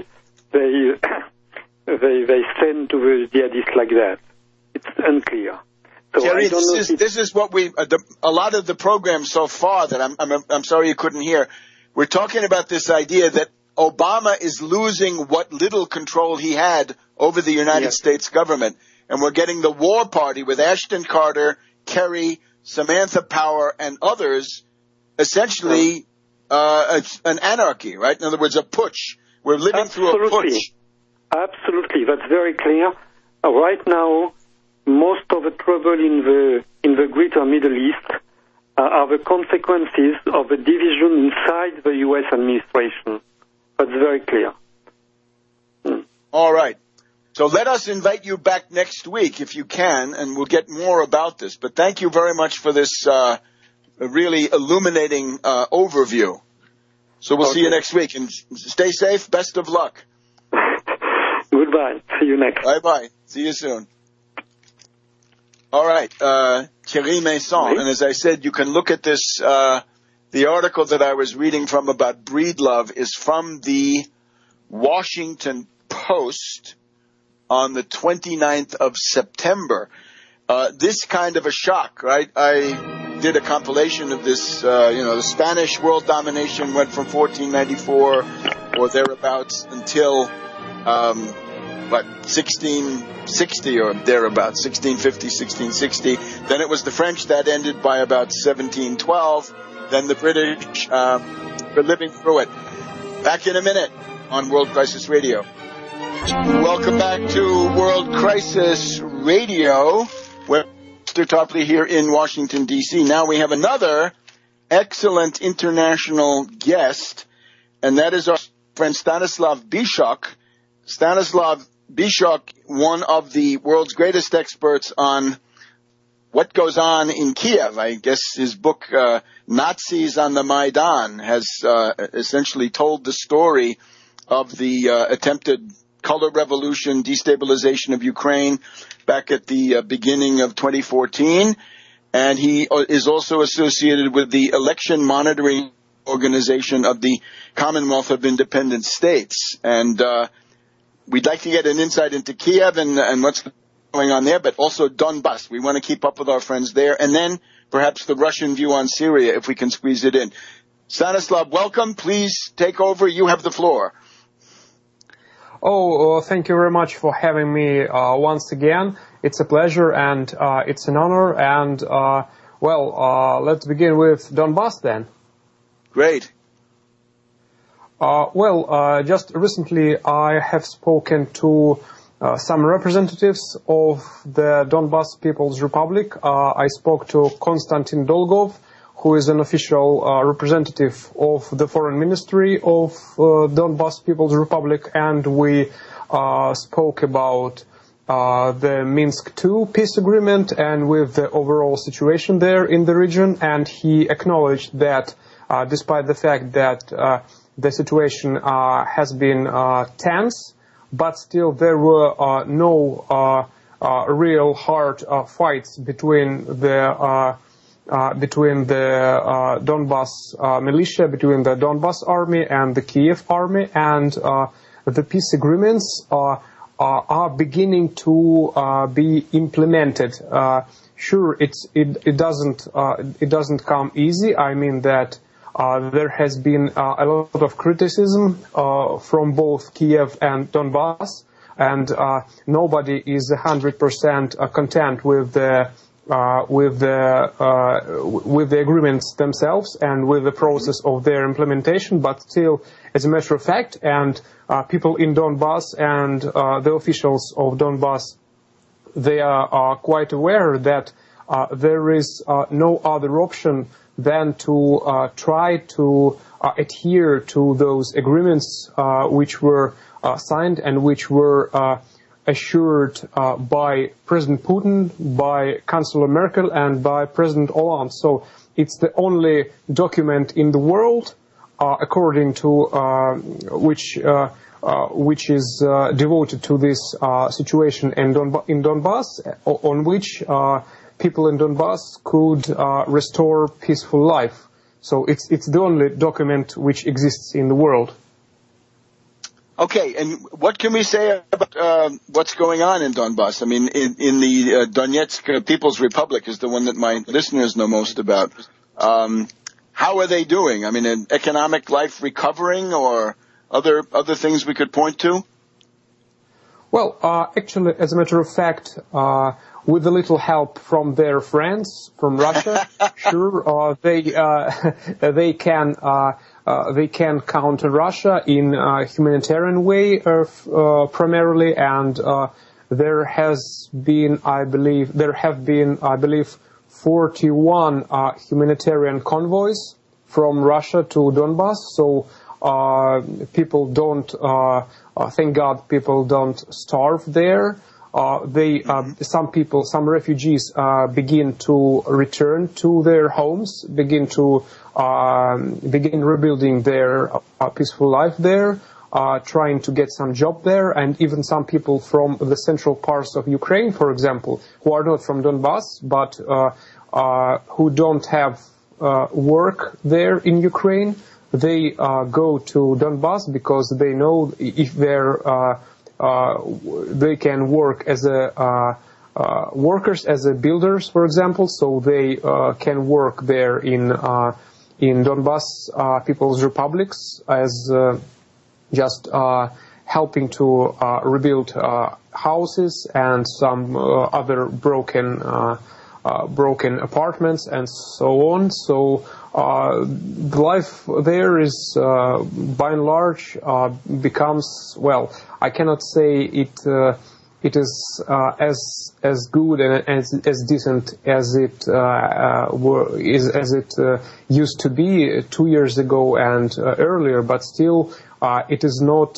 send to the jihadists like that. It's unclear. So Jerry, this is what a lot of the program so far that I'm sorry you couldn't hear. We're talking about this idea that Obama is losing what little control he had over the United States government, and we're getting the war party with Ashton Carter, Kerry, Samantha Power, and others, essentially an anarchy, right? In other words, a putsch. We're living through a putsch. Absolutely, that's very clear. Right now, most of the trouble in the greater Middle East are the consequences of a division inside the U.S. administration. That's very clear. All right. So let us invite you back next week if you can, and we'll get more about this. But thank you very much for this really illuminating overview. So we'll see you next week. And stay safe. Best of luck. Goodbye. See you next. Bye-bye. See you soon. All right. Thierry Meyssan. And as I said, you can look at this. The article that I was reading from about Breedlove is from the Washington Post on the 29th of September. This kind of a shock, right? I did a compilation of this, the Spanish world domination went from 1494 or thereabouts until, 1660 or thereabouts, 1650, 1660. Then it was the French that ended by about 1712. Then the British, were living through it. Back in a minute on World Crisis Radio. Welcome back to World Crisis Radio. Mr. Tarpley here in Washington, D.C. Now we have another excellent international guest, and that is our friend Stanislav Biszok. Stanislav Biszok, one of the world's greatest experts on what goes on in Kiev. I guess his book, Nazis on the Maidan, has essentially told the story of the attempted color revolution, destabilization of Ukraine back at the beginning of 2014. And he is also associated with the election monitoring organization of the Commonwealth of Independent States. And we'd like to get an insight into Kiev and what's going on there, but also Donbass. We want to keep up with our friends there. And then perhaps the Russian view on Syria, if we can squeeze it in. Stanislav, welcome. Please take over. You have the floor. Thank you very much for having me once again. It's a pleasure and it's an honor. And, let's begin with Donbass then. Great. Just recently I have spoken to some representatives of the Donbass People's Republic. I spoke to Konstantin Dolgov, who is an official representative of the Foreign Ministry of Donbass People's Republic, and we spoke about the Minsk II peace agreement and with the overall situation there in the region. And he acknowledged that despite the fact that the situation has been tense, but still there were no real hard fights between the Donbass militia, between the Donbass army and the Kiev army, and the peace agreements are beginning to be implemented. Sure, it doesn't come easy. I mean that there has been a lot of criticism from both Kiev and Donbass, and nobody is 100% content with the agreements themselves and with the process of their implementation. But still, as a matter of fact, and people in Donbass and the officials of Donbass, they are quite aware that there is no other option than to try to adhere to those agreements which were signed and which were assured by President Putin, by Chancellor Merkel, and by President Hollande. So it's the only document in the world, according to which is devoted to this situation in Donbass, on which people in Donbass could restore peaceful life. So it's the only document which exists in the world. Okay, and what can we say about what's going on in Donbass? I mean, in the Donetsk People's Republic is the one that my listeners know most about. How are they doing? I mean, in economic life recovering, or other things we could point to? Well, actually, as a matter of fact, with a little help from their friends from Russia, sure, they can counter Russia in a humanitarian way, primarily, and there have been, I believe, 41 humanitarian convoys from Russia to Donbas. So people don't, thank God, people don't starve there. Some refugees begin to return to their homes, begin rebuilding their peaceful life there, trying to get some job there, and even some people from the central parts of Ukraine, for example, who are not from Donbas, but who don't have work there in Ukraine, they go to Donbas because they know if they can work as workers, as builders, for example, so they can work there in Donbas People's Republics as just helping to rebuild houses and some other broken apartments and so on. So the life there is, by and large, becomes, well, I cannot say it is as good and as decent as it used to be 2 years ago and earlier, but still it is not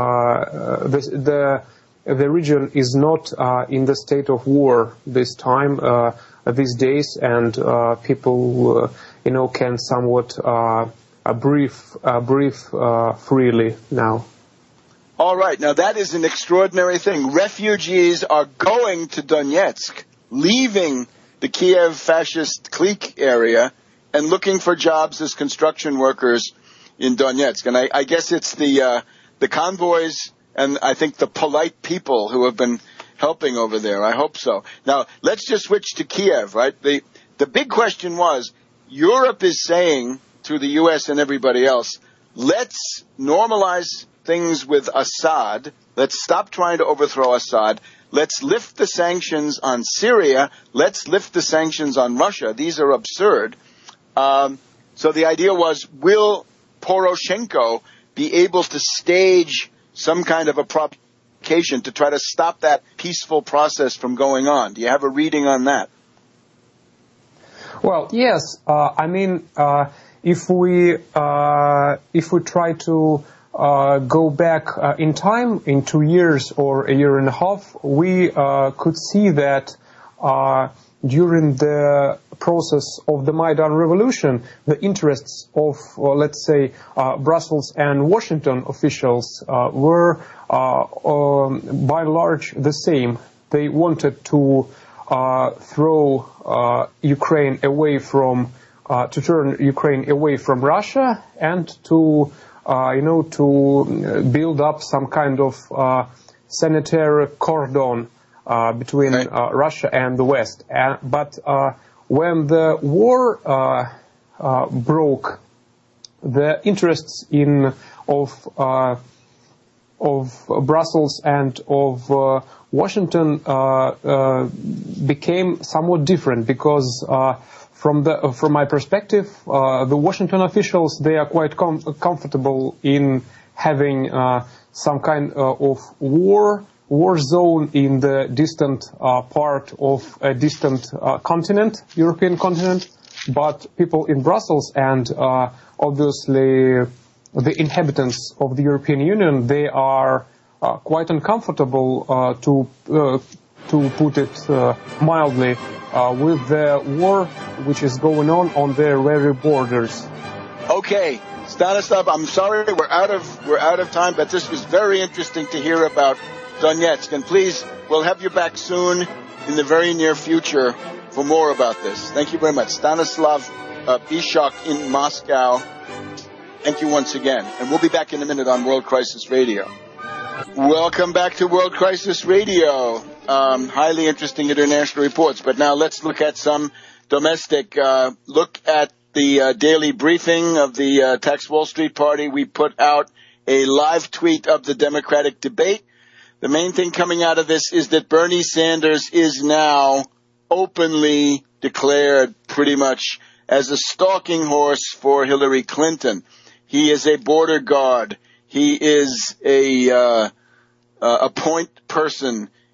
the region is not in the state of war this time these days, and people can somewhat breathe freely now. All right. Now, that is an extraordinary thing. Refugees are going to Donetsk, leaving the Kiev fascist clique area and looking for jobs as construction workers in Donetsk. And I guess it's the convoys and I think the polite people who have been helping over there. I hope so. Now, let's just switch to Kiev, right? The big question was, Europe is saying to the U.S. and everybody else, let's normalize things with Assad. Let's stop trying to overthrow Assad. Let's lift the sanctions on Syria. Let's lift the sanctions on Russia. These are absurd. So the idea was, will Poroshenko be able to stage some kind of a provocation to try to stop that peaceful process from going on? Do you have a reading on that? Well, yes. I mean, if we try to go back in time, in 2 years or a year and a half, we could see that during the process of the Maidan Revolution, the interests of, let's say, Brussels and Washington officials were by and large the same. They wanted to throw Ukraine away from, to turn Ukraine away from Russia and to to build up some kind of sanitary cordon between Russia and the West. But when the war broke, the interests of Brussels and of Washington became somewhat different, because from my perspective, the Washington officials, they are quite comfortable in having some kind of war zone in the distant part of a distant continent, European continent. But people in Brussels and obviously the inhabitants of the European Union, they are quite uncomfortable, to put it mildly, with the war which is going on their very borders. Okay, Stanislav, I'm sorry we're out of time, but this was very interesting to hear about Donetsk, and please, we'll have you back soon in the very near future for more about this. Thank you very much. Stanislav Bishok in Moscow. Thank you once again. And we'll be back in a minute on World Crisis Radio. Welcome back to World Crisis Radio. Highly interesting international reports. But now let's look at some domestic. Look at the daily briefing of the Tax Wall Street Party. We put out a live tweet of the Democratic debate. The main thing coming out of this is that Bernie Sanders is now openly declared pretty much as a stalking horse for Hillary Clinton. He is a border guard. He is a point person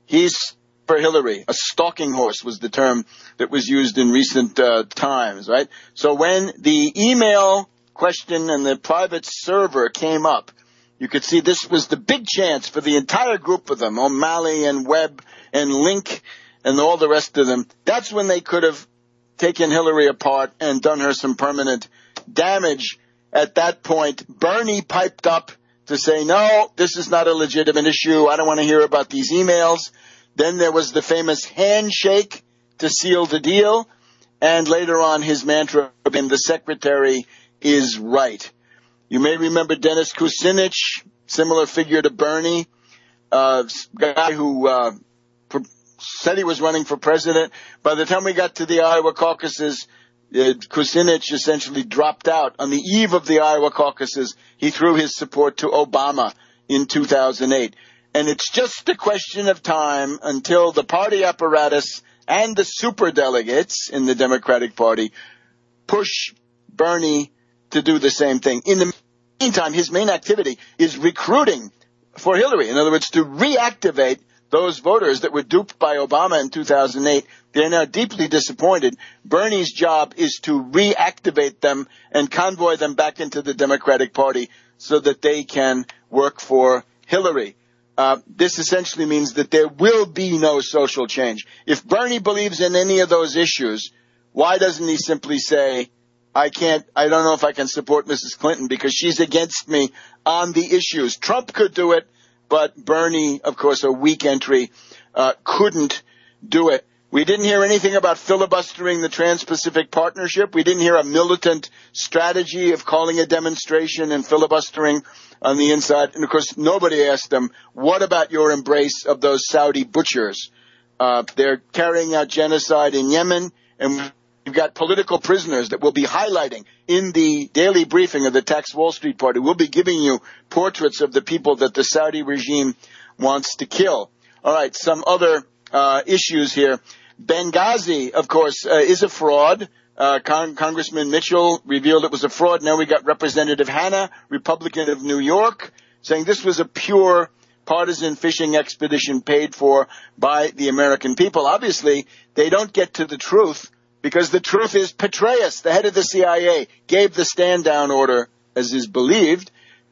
He's for Hillary. A stalking horse was the term that was used in recent times, right? So when the email question and the private server came up, you could see this was the big chance for the entire group of them, O'Malley and Webb and Link and all the rest of them. That's when they could have taken Hillary apart and done her some permanent damage. At that point, Bernie piped up to say, no, this is not a legitimate issue. I don't want to hear about these emails. Then there was the famous handshake to seal the deal. And later on, his mantra, the secretary is right. You may remember Dennis Kucinich, similar figure to Bernie, guy who said he was running for president. By the time we got to the Iowa caucuses, Kucinich essentially dropped out. On the eve of the Iowa caucuses, he threw his support to Obama in 2008. And it's just a question of time until the party apparatus and the superdelegates in the Democratic Party push Bernie to do the same thing. In the meantime, his main activity is recruiting for Hillary. In other words, to reactivate those voters that were duped by Obama in 2008. They're now deeply disappointed. Bernie's job is to reactivate them and convoy them back into the Democratic Party so that they can work for Hillary. This essentially means that there will be no social change. If Bernie believes in any of those issues, why doesn't he simply say, I don't know if I can support Mrs. Clinton because she's against me on the issues. Trump could do it, but Bernie, of course, a weak entry, couldn't do it. We didn't hear anything about filibustering the Trans-Pacific Partnership. We didn't hear a militant strategy of calling a demonstration and filibustering on the inside. And, of course, nobody asked them, what about your embrace of those Saudi butchers? They're carrying out genocide in Yemen, and we've got political prisoners that we'll be highlighting in the daily briefing of the Tax Wall Street Party. We'll be giving you portraits of the people that the Saudi regime wants to kill. All right, some other issues here. Benghazi, of course, is a fraud. Congressman Mitchell revealed it was a fraud. Now we got Representative Hanna, Republican of New York, saying this was a pure partisan fishing expedition paid for by the American people. Obviously, they don't get to the truth because the truth is Petraeus, the head of the CIA, gave the stand-down order, as is believed,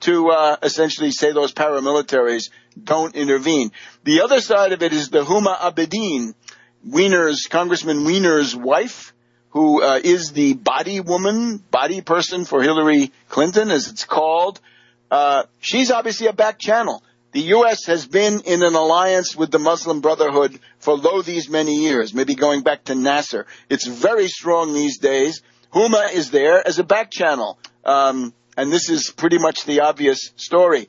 to essentially say those paramilitaries don't intervene. The other side of it is the Huma Abedin, Congressman Weiner's wife, who is the body person for Hillary Clinton, as it's called. She's obviously a back channel. The U.S. has been in an alliance with the Muslim Brotherhood for these many years, maybe going back to Nasser. It's very strong these days. Huma is there as a back channel. And this is pretty much the obvious story.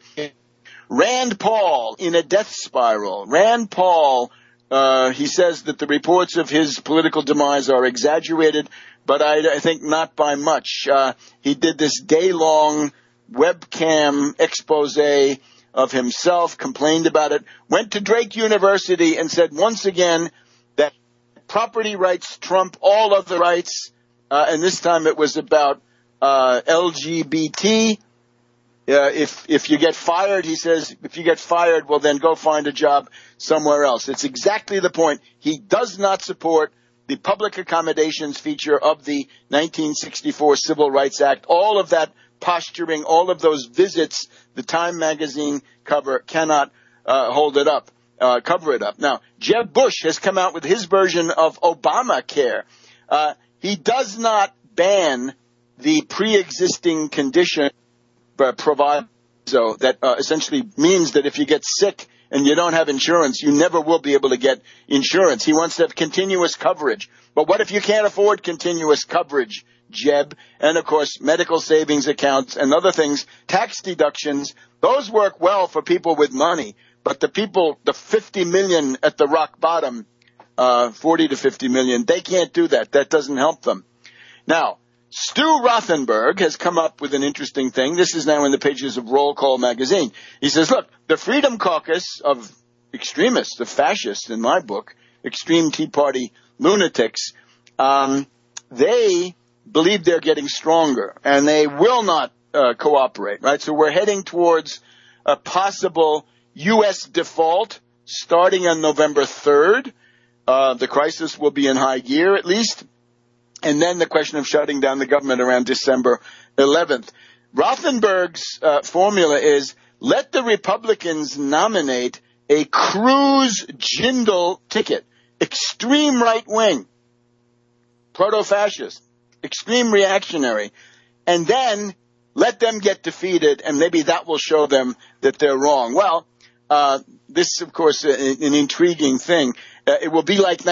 Rand Paul in a death spiral. Rand Paul, he says that the reports of his political demise are exaggerated, but I think not by much. He did this day-long webcam expose of himself, complained about it, went to Drake University and said once again that property rights trump all other rights, and this time it was about LGBT. If you get fired, he says, if you get fired, well then go find a job somewhere else. It's exactly the point. He does not support the public accommodations feature of the 1964 Civil Rights Act. All of that posturing, all of those visits, the Time magazine cover cannot cover it up. Now, Jeb Bush has come out with his version of Obamacare. He does not ban the pre-existing condition proviso that essentially means that if you get sick and you don't have insurance, you never will be able to get insurance. He wants to have continuous coverage. But what if you can't afford continuous coverage, Jeb? And, of course, medical savings accounts and other things, tax deductions, those work well for people with money. But the people, the 50 million at the rock bottom, 40 to 50 million, they can't do that. That doesn't help them. Now, Stu Rothenberg has come up with an interesting thing. This is now in the pages of Roll Call magazine. He says, look, the Freedom Caucus of extremists, of fascists in my book, extreme Tea Party lunatics, they believe they're getting stronger and they will not cooperate, right? So we're heading towards a possible U.S. default starting on November 3rd. The crisis will be in high gear, at least. And then the question of shutting down the government around December 11th. Rothenberg's formula is, let the Republicans nominate a Cruz-Jindal ticket, extreme right-wing, proto-fascist, extreme reactionary, and then let them get defeated, and maybe that will show them that they're wrong. Well, this, of course, an intriguing thing. It will be like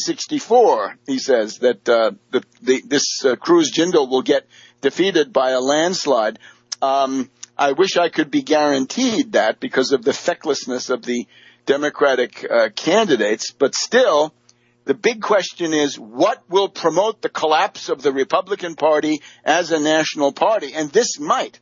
1964, he says, that this Cruz-Jindal will get defeated by a landslide. I wish I could be guaranteed that because of the fecklessness of the Democratic candidates, but still, the big question is, what will promote the collapse of the Republican Party as a national party? And this might.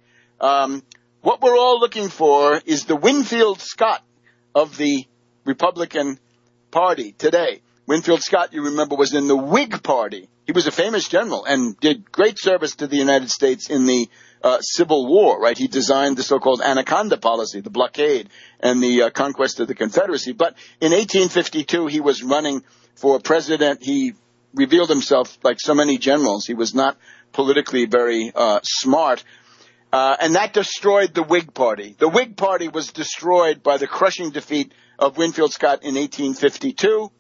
What we're all looking for is the Winfield Scott of the Republican Party today. Winfield Scott, you remember, was in the Whig Party. He was a famous general and did great service to the United States in the Civil War, right? He designed the so-called Anaconda policy, the blockade, and the conquest of the Confederacy. But in 1852, he was running for president. He revealed himself like so many generals. He was not politically very smart. And that destroyed the Whig Party. The Whig Party was destroyed by the crushing defeat of Winfield Scott in 1852.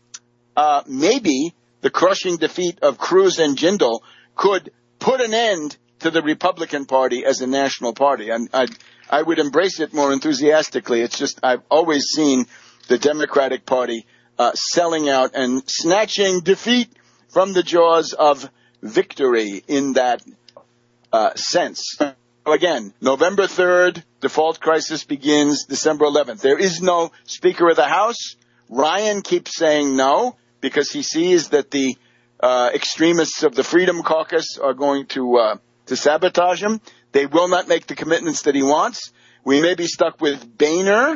Maybe the crushing defeat of Cruz and Jindal could put an end to the Republican Party as a national party. And I would embrace it more enthusiastically. It's just I've always seen the Democratic Party selling out and snatching defeat from the jaws of victory in that sense. Again, November 3rd, default crisis begins December 11th. There is no Speaker of the House. Ryan keeps saying no because he sees that the extremists of the Freedom Caucus are going to sabotage him. They will not make the commitments that he wants. We may be stuck with Boehner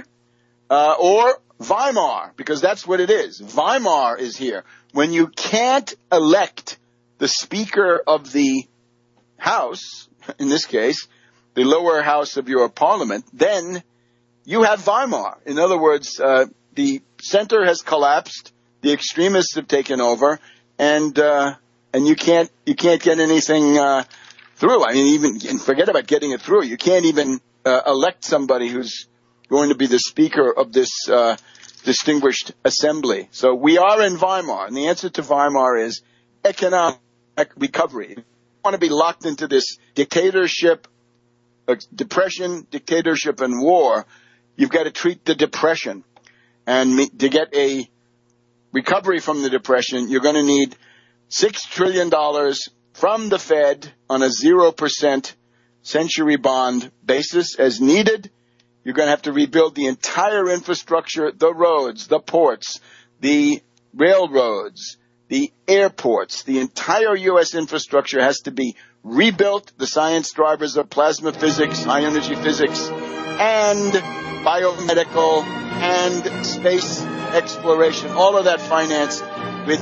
or Weimar, because that's what it is. Weimar is here. When you can't elect the Speaker of the House, in this case, the lower house of your parliament, then you have Weimar. In other words, the center has collapsed, the extremists have taken over, and you can't get anything through. I mean, even forget about getting it through. You can't even elect somebody who's going to be the speaker of this distinguished assembly. So we are in Weimar, and the answer to Weimar is economic recovery. If you want to be locked into this dictatorship, depression, dictatorship, and war, you've got to treat the depression. And to get a recovery from the depression, you're going to need $6 trillion from the Fed on a 0% century bond basis as needed. You're going to have to rebuild the entire infrastructure, the roads, the ports, the railroads, the airports. The entire U.S. infrastructure has to be rebuilt. The science drivers of plasma physics, high energy physics, and biomedical and space exploration. All of that financed with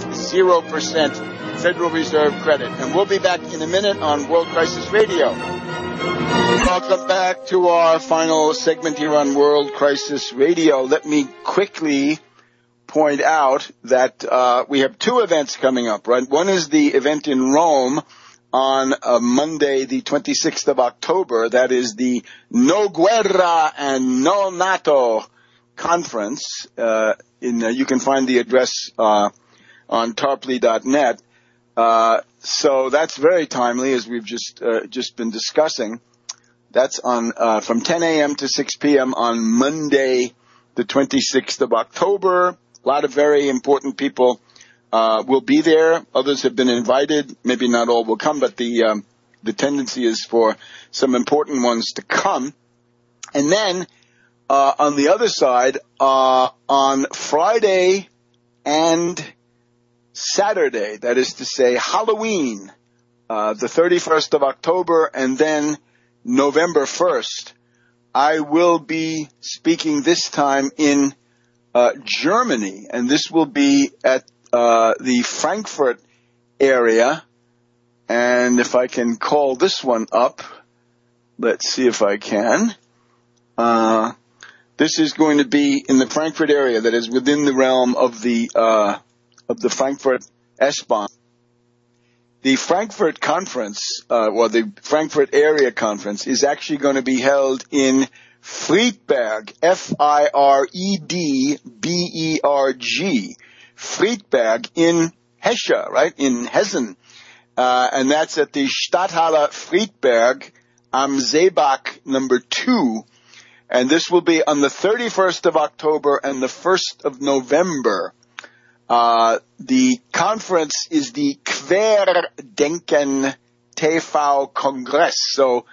0% Federal Reserve credit. And we'll be back in a minute on World Crisis Radio. Welcome back to our final segment here on World Crisis Radio. Let me quickly point out that we have two events coming up, right? One is the event in Rome on Monday, the 26th of October. That is the No Guerra and No NATO conference. You can find the address on tarpley.net. So that's very timely, as we've just been discussing. That's on from 10 a.m. to 6 p.m. on Monday, the 26th of October. A lot of very important people will be there. Others have been invited. Maybe not all will come, but the tendency is for some important ones to come. And then on the other side, on Friday and Saturday, that is to say Halloween, the 31st of October, and then November 1st, I will be speaking this time in Germany, and this will be at the Frankfurt area. And if I can call this one up, let's see if I can. This is going to be in the Frankfurt area, that is within the realm of the Frankfurt S-Bahn. The Frankfurt conference, or the Frankfurt area conference, is actually going to be held in Friedberg, F-I-R-E-D-B-E-R-G, Friedberg in Hesse, right, in Hessen. And that's at the Stadthalle Friedberg am Seebach number 2. And this will be on the 31st of October and the 1st of November. The conference is the Querdenken TV Congress. So,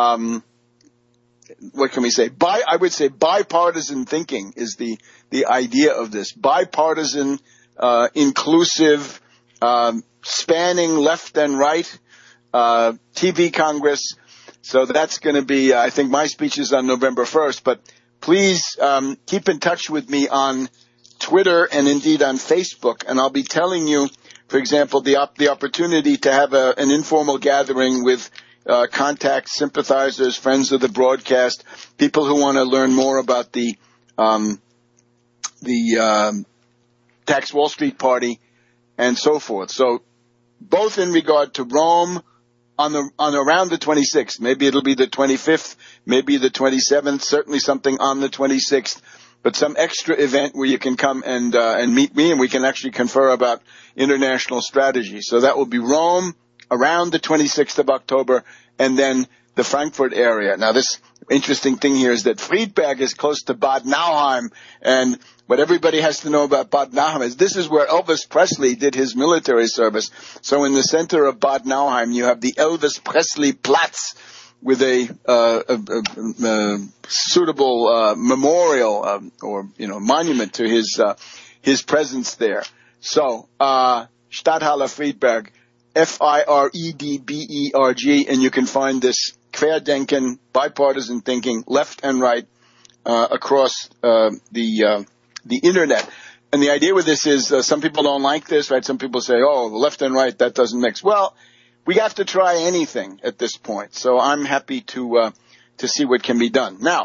what can we say? I would say bipartisan thinking is the idea of this. Bipartisan, inclusive, spanning left and right, TV Congress. So that's going to be, I think my speech is on November 1st, but please, keep in touch with me on Twitter and indeed on Facebook, and I'll be telling you, for example, the opportunity to have an informal gathering with contacts, sympathizers, friends of the broadcast, people who want to learn more about the Tax Wall Street Party, and so forth. So, both in regard to Rome on around the 26th, maybe it'll be the 25th, maybe the 27th, certainly something on the 26th. But some extra event where you can come and meet me, and we can actually confer about international strategy. So that will be Rome around the 26th of October, and then the Frankfurt area. Now, this interesting thing here is that Friedberg is close to Bad Nauheim, and what everybody has to know about Bad Nauheim is this is where Elvis Presley did his military service. So in the center of Bad Nauheim, you have the Elvis Presley Platz, with a suitable memorial or monument to his presence there. So Stadthalle Friedberg, F-I-R-E-D-B-E-R-G, and you can find this Querdenken, bipartisan thinking, left and right, across the internet. And the idea with this is some people don't like this, right? Some people say, oh, left and right, that doesn't mix. Well, we have to try anything at this point, so I'm happy to see what can be done. Now,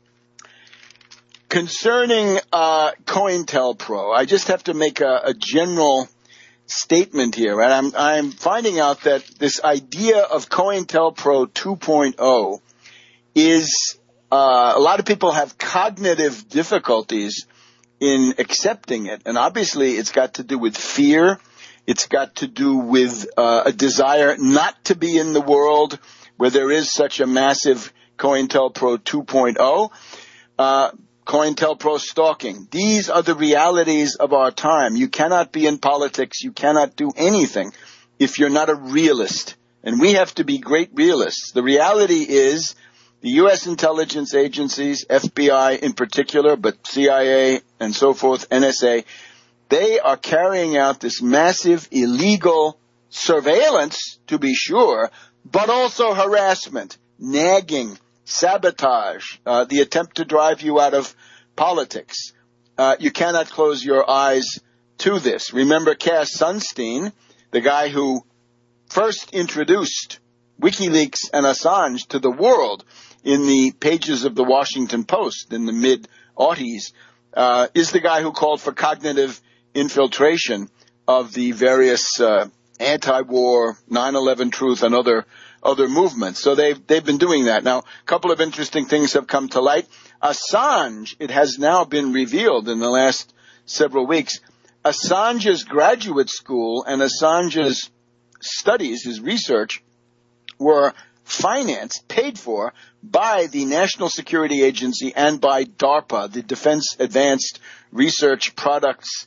concerning COINTELPRO, I just have to make a general statement here, right? I'm finding out that this idea of COINTELPRO 2.0 is a lot of people have cognitive difficulties in accepting it, and obviously it's got to do with fear. It's got to do with a desire not to be in the world where there is such a massive COINTELPRO 2.0. COINTELPRO stalking. These are the realities of our time. You cannot be in politics. You cannot do anything if you're not a realist. And we have to be great realists. The reality is the U.S. intelligence agencies, FBI in particular, but CIA and so forth, NSA, they are carrying out this massive illegal surveillance, to be sure, but also harassment, nagging, sabotage, the attempt to drive you out of politics. You cannot close your eyes to this. Remember Cass Sunstein, the guy who first introduced WikiLeaks and Assange to the world in the pages of the Washington Post in the mid-aughties, is the guy who called for cognitive infiltration of the various anti-war, 9/11 Truth, and other movements. So they've been doing that. Now, a couple of interesting things have come to light. Assange, it has now been revealed in the last several weeks, Assange's graduate school and Assange's studies, his research, were financed, paid for, by the National Security Agency and by DARPA, the Defense Advanced Research Projects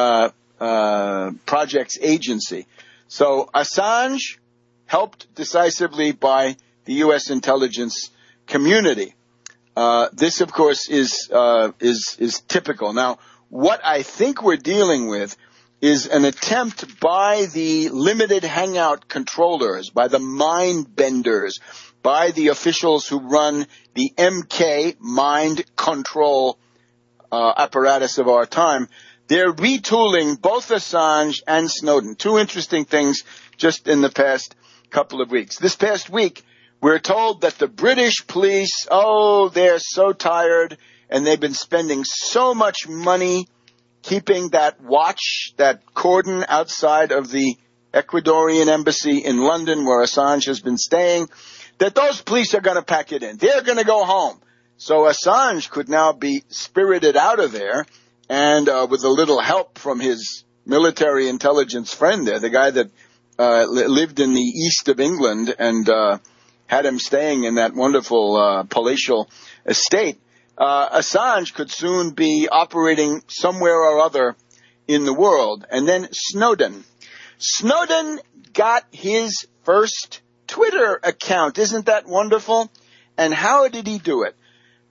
Agency. So Assange helped decisively by the U.S. intelligence community. This, of course, is typical. Now, what I think we're dealing with is an attempt by the limited hangout controllers, by the mind benders, by the officials who run the MK, mind control apparatus of our time. They're retooling both Assange and Snowden. Two interesting things just in the past couple of weeks. This past week, we're told that the British police, they're so tired and they've been spending so much money keeping that watch, that cordon outside of the Ecuadorian embassy in London where Assange has been staying, that those police are going to pack it in. They're going to go home. So Assange could now be spirited out of there, and with a little help from his military intelligence friend there, the guy that lived in the east of England and had him staying in that wonderful palatial estate, Assange could soon be operating somewhere or other in the world. And then Snowden. Snowden got his first Twitter account. Isn't that wonderful? And how did he do it?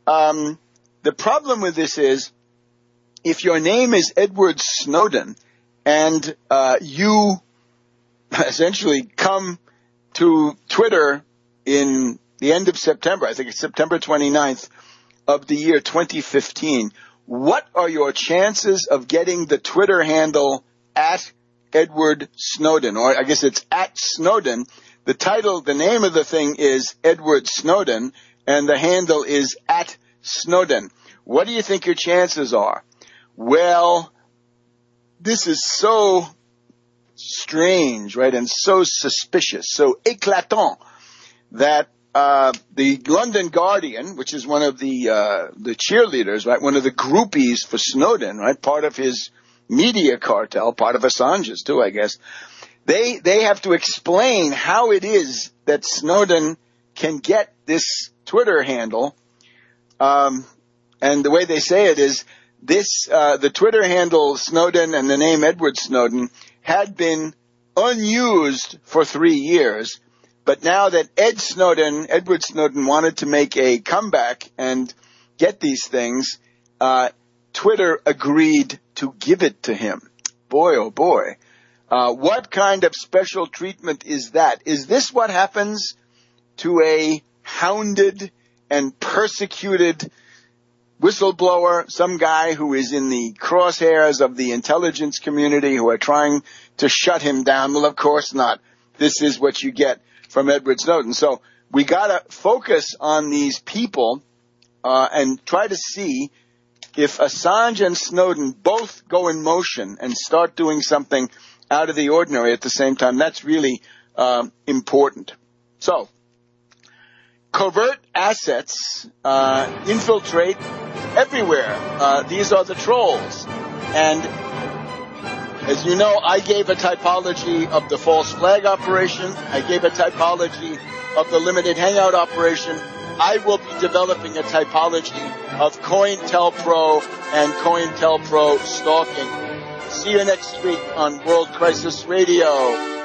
The problem with this is, if your name is Edward Snowden and you essentially come to Twitter in the end of September, I think it's September 29th of the year 2015, what are your chances of getting the Twitter handle at Edward Snowden? Or I guess it's at Snowden. The name of the thing is Edward Snowden, and the handle is at Snowden. What do you think your chances are? Well, this is so strange, right, and so suspicious, so éclatant, that the London Guardian, which is one of the cheerleaders, right, one of the groupies for Snowden, right, part of his media cartel, part of Assange's too, I guess, they have to explain how it is that Snowden can get this Twitter handle, and the way they say it is this: the Twitter handle Snowden and the name Edward Snowden had been unused for 3 years, but now that Edward Snowden wanted to make a comeback and get these things, Twitter agreed to give it to him. Boy, oh boy. What kind of special treatment is that? Is this what happens to a hounded and persecuted whistleblower, some guy who is in the crosshairs of the intelligence community who are trying to shut him down? Well, of course not. This is what you get from Edward Snowden. So we got to focus on these people and try to see if Assange and Snowden both go in motion and start doing something out of the ordinary at the same time. That's really important. So, covert assets infiltrate everywhere. These are the trolls. And as you know, I gave a typology of the false flag operation. I gave a typology of the limited hangout operation. I will be developing a typology of COINTELPRO and COINTELPRO stalking. See you next week on World Crisis Radio.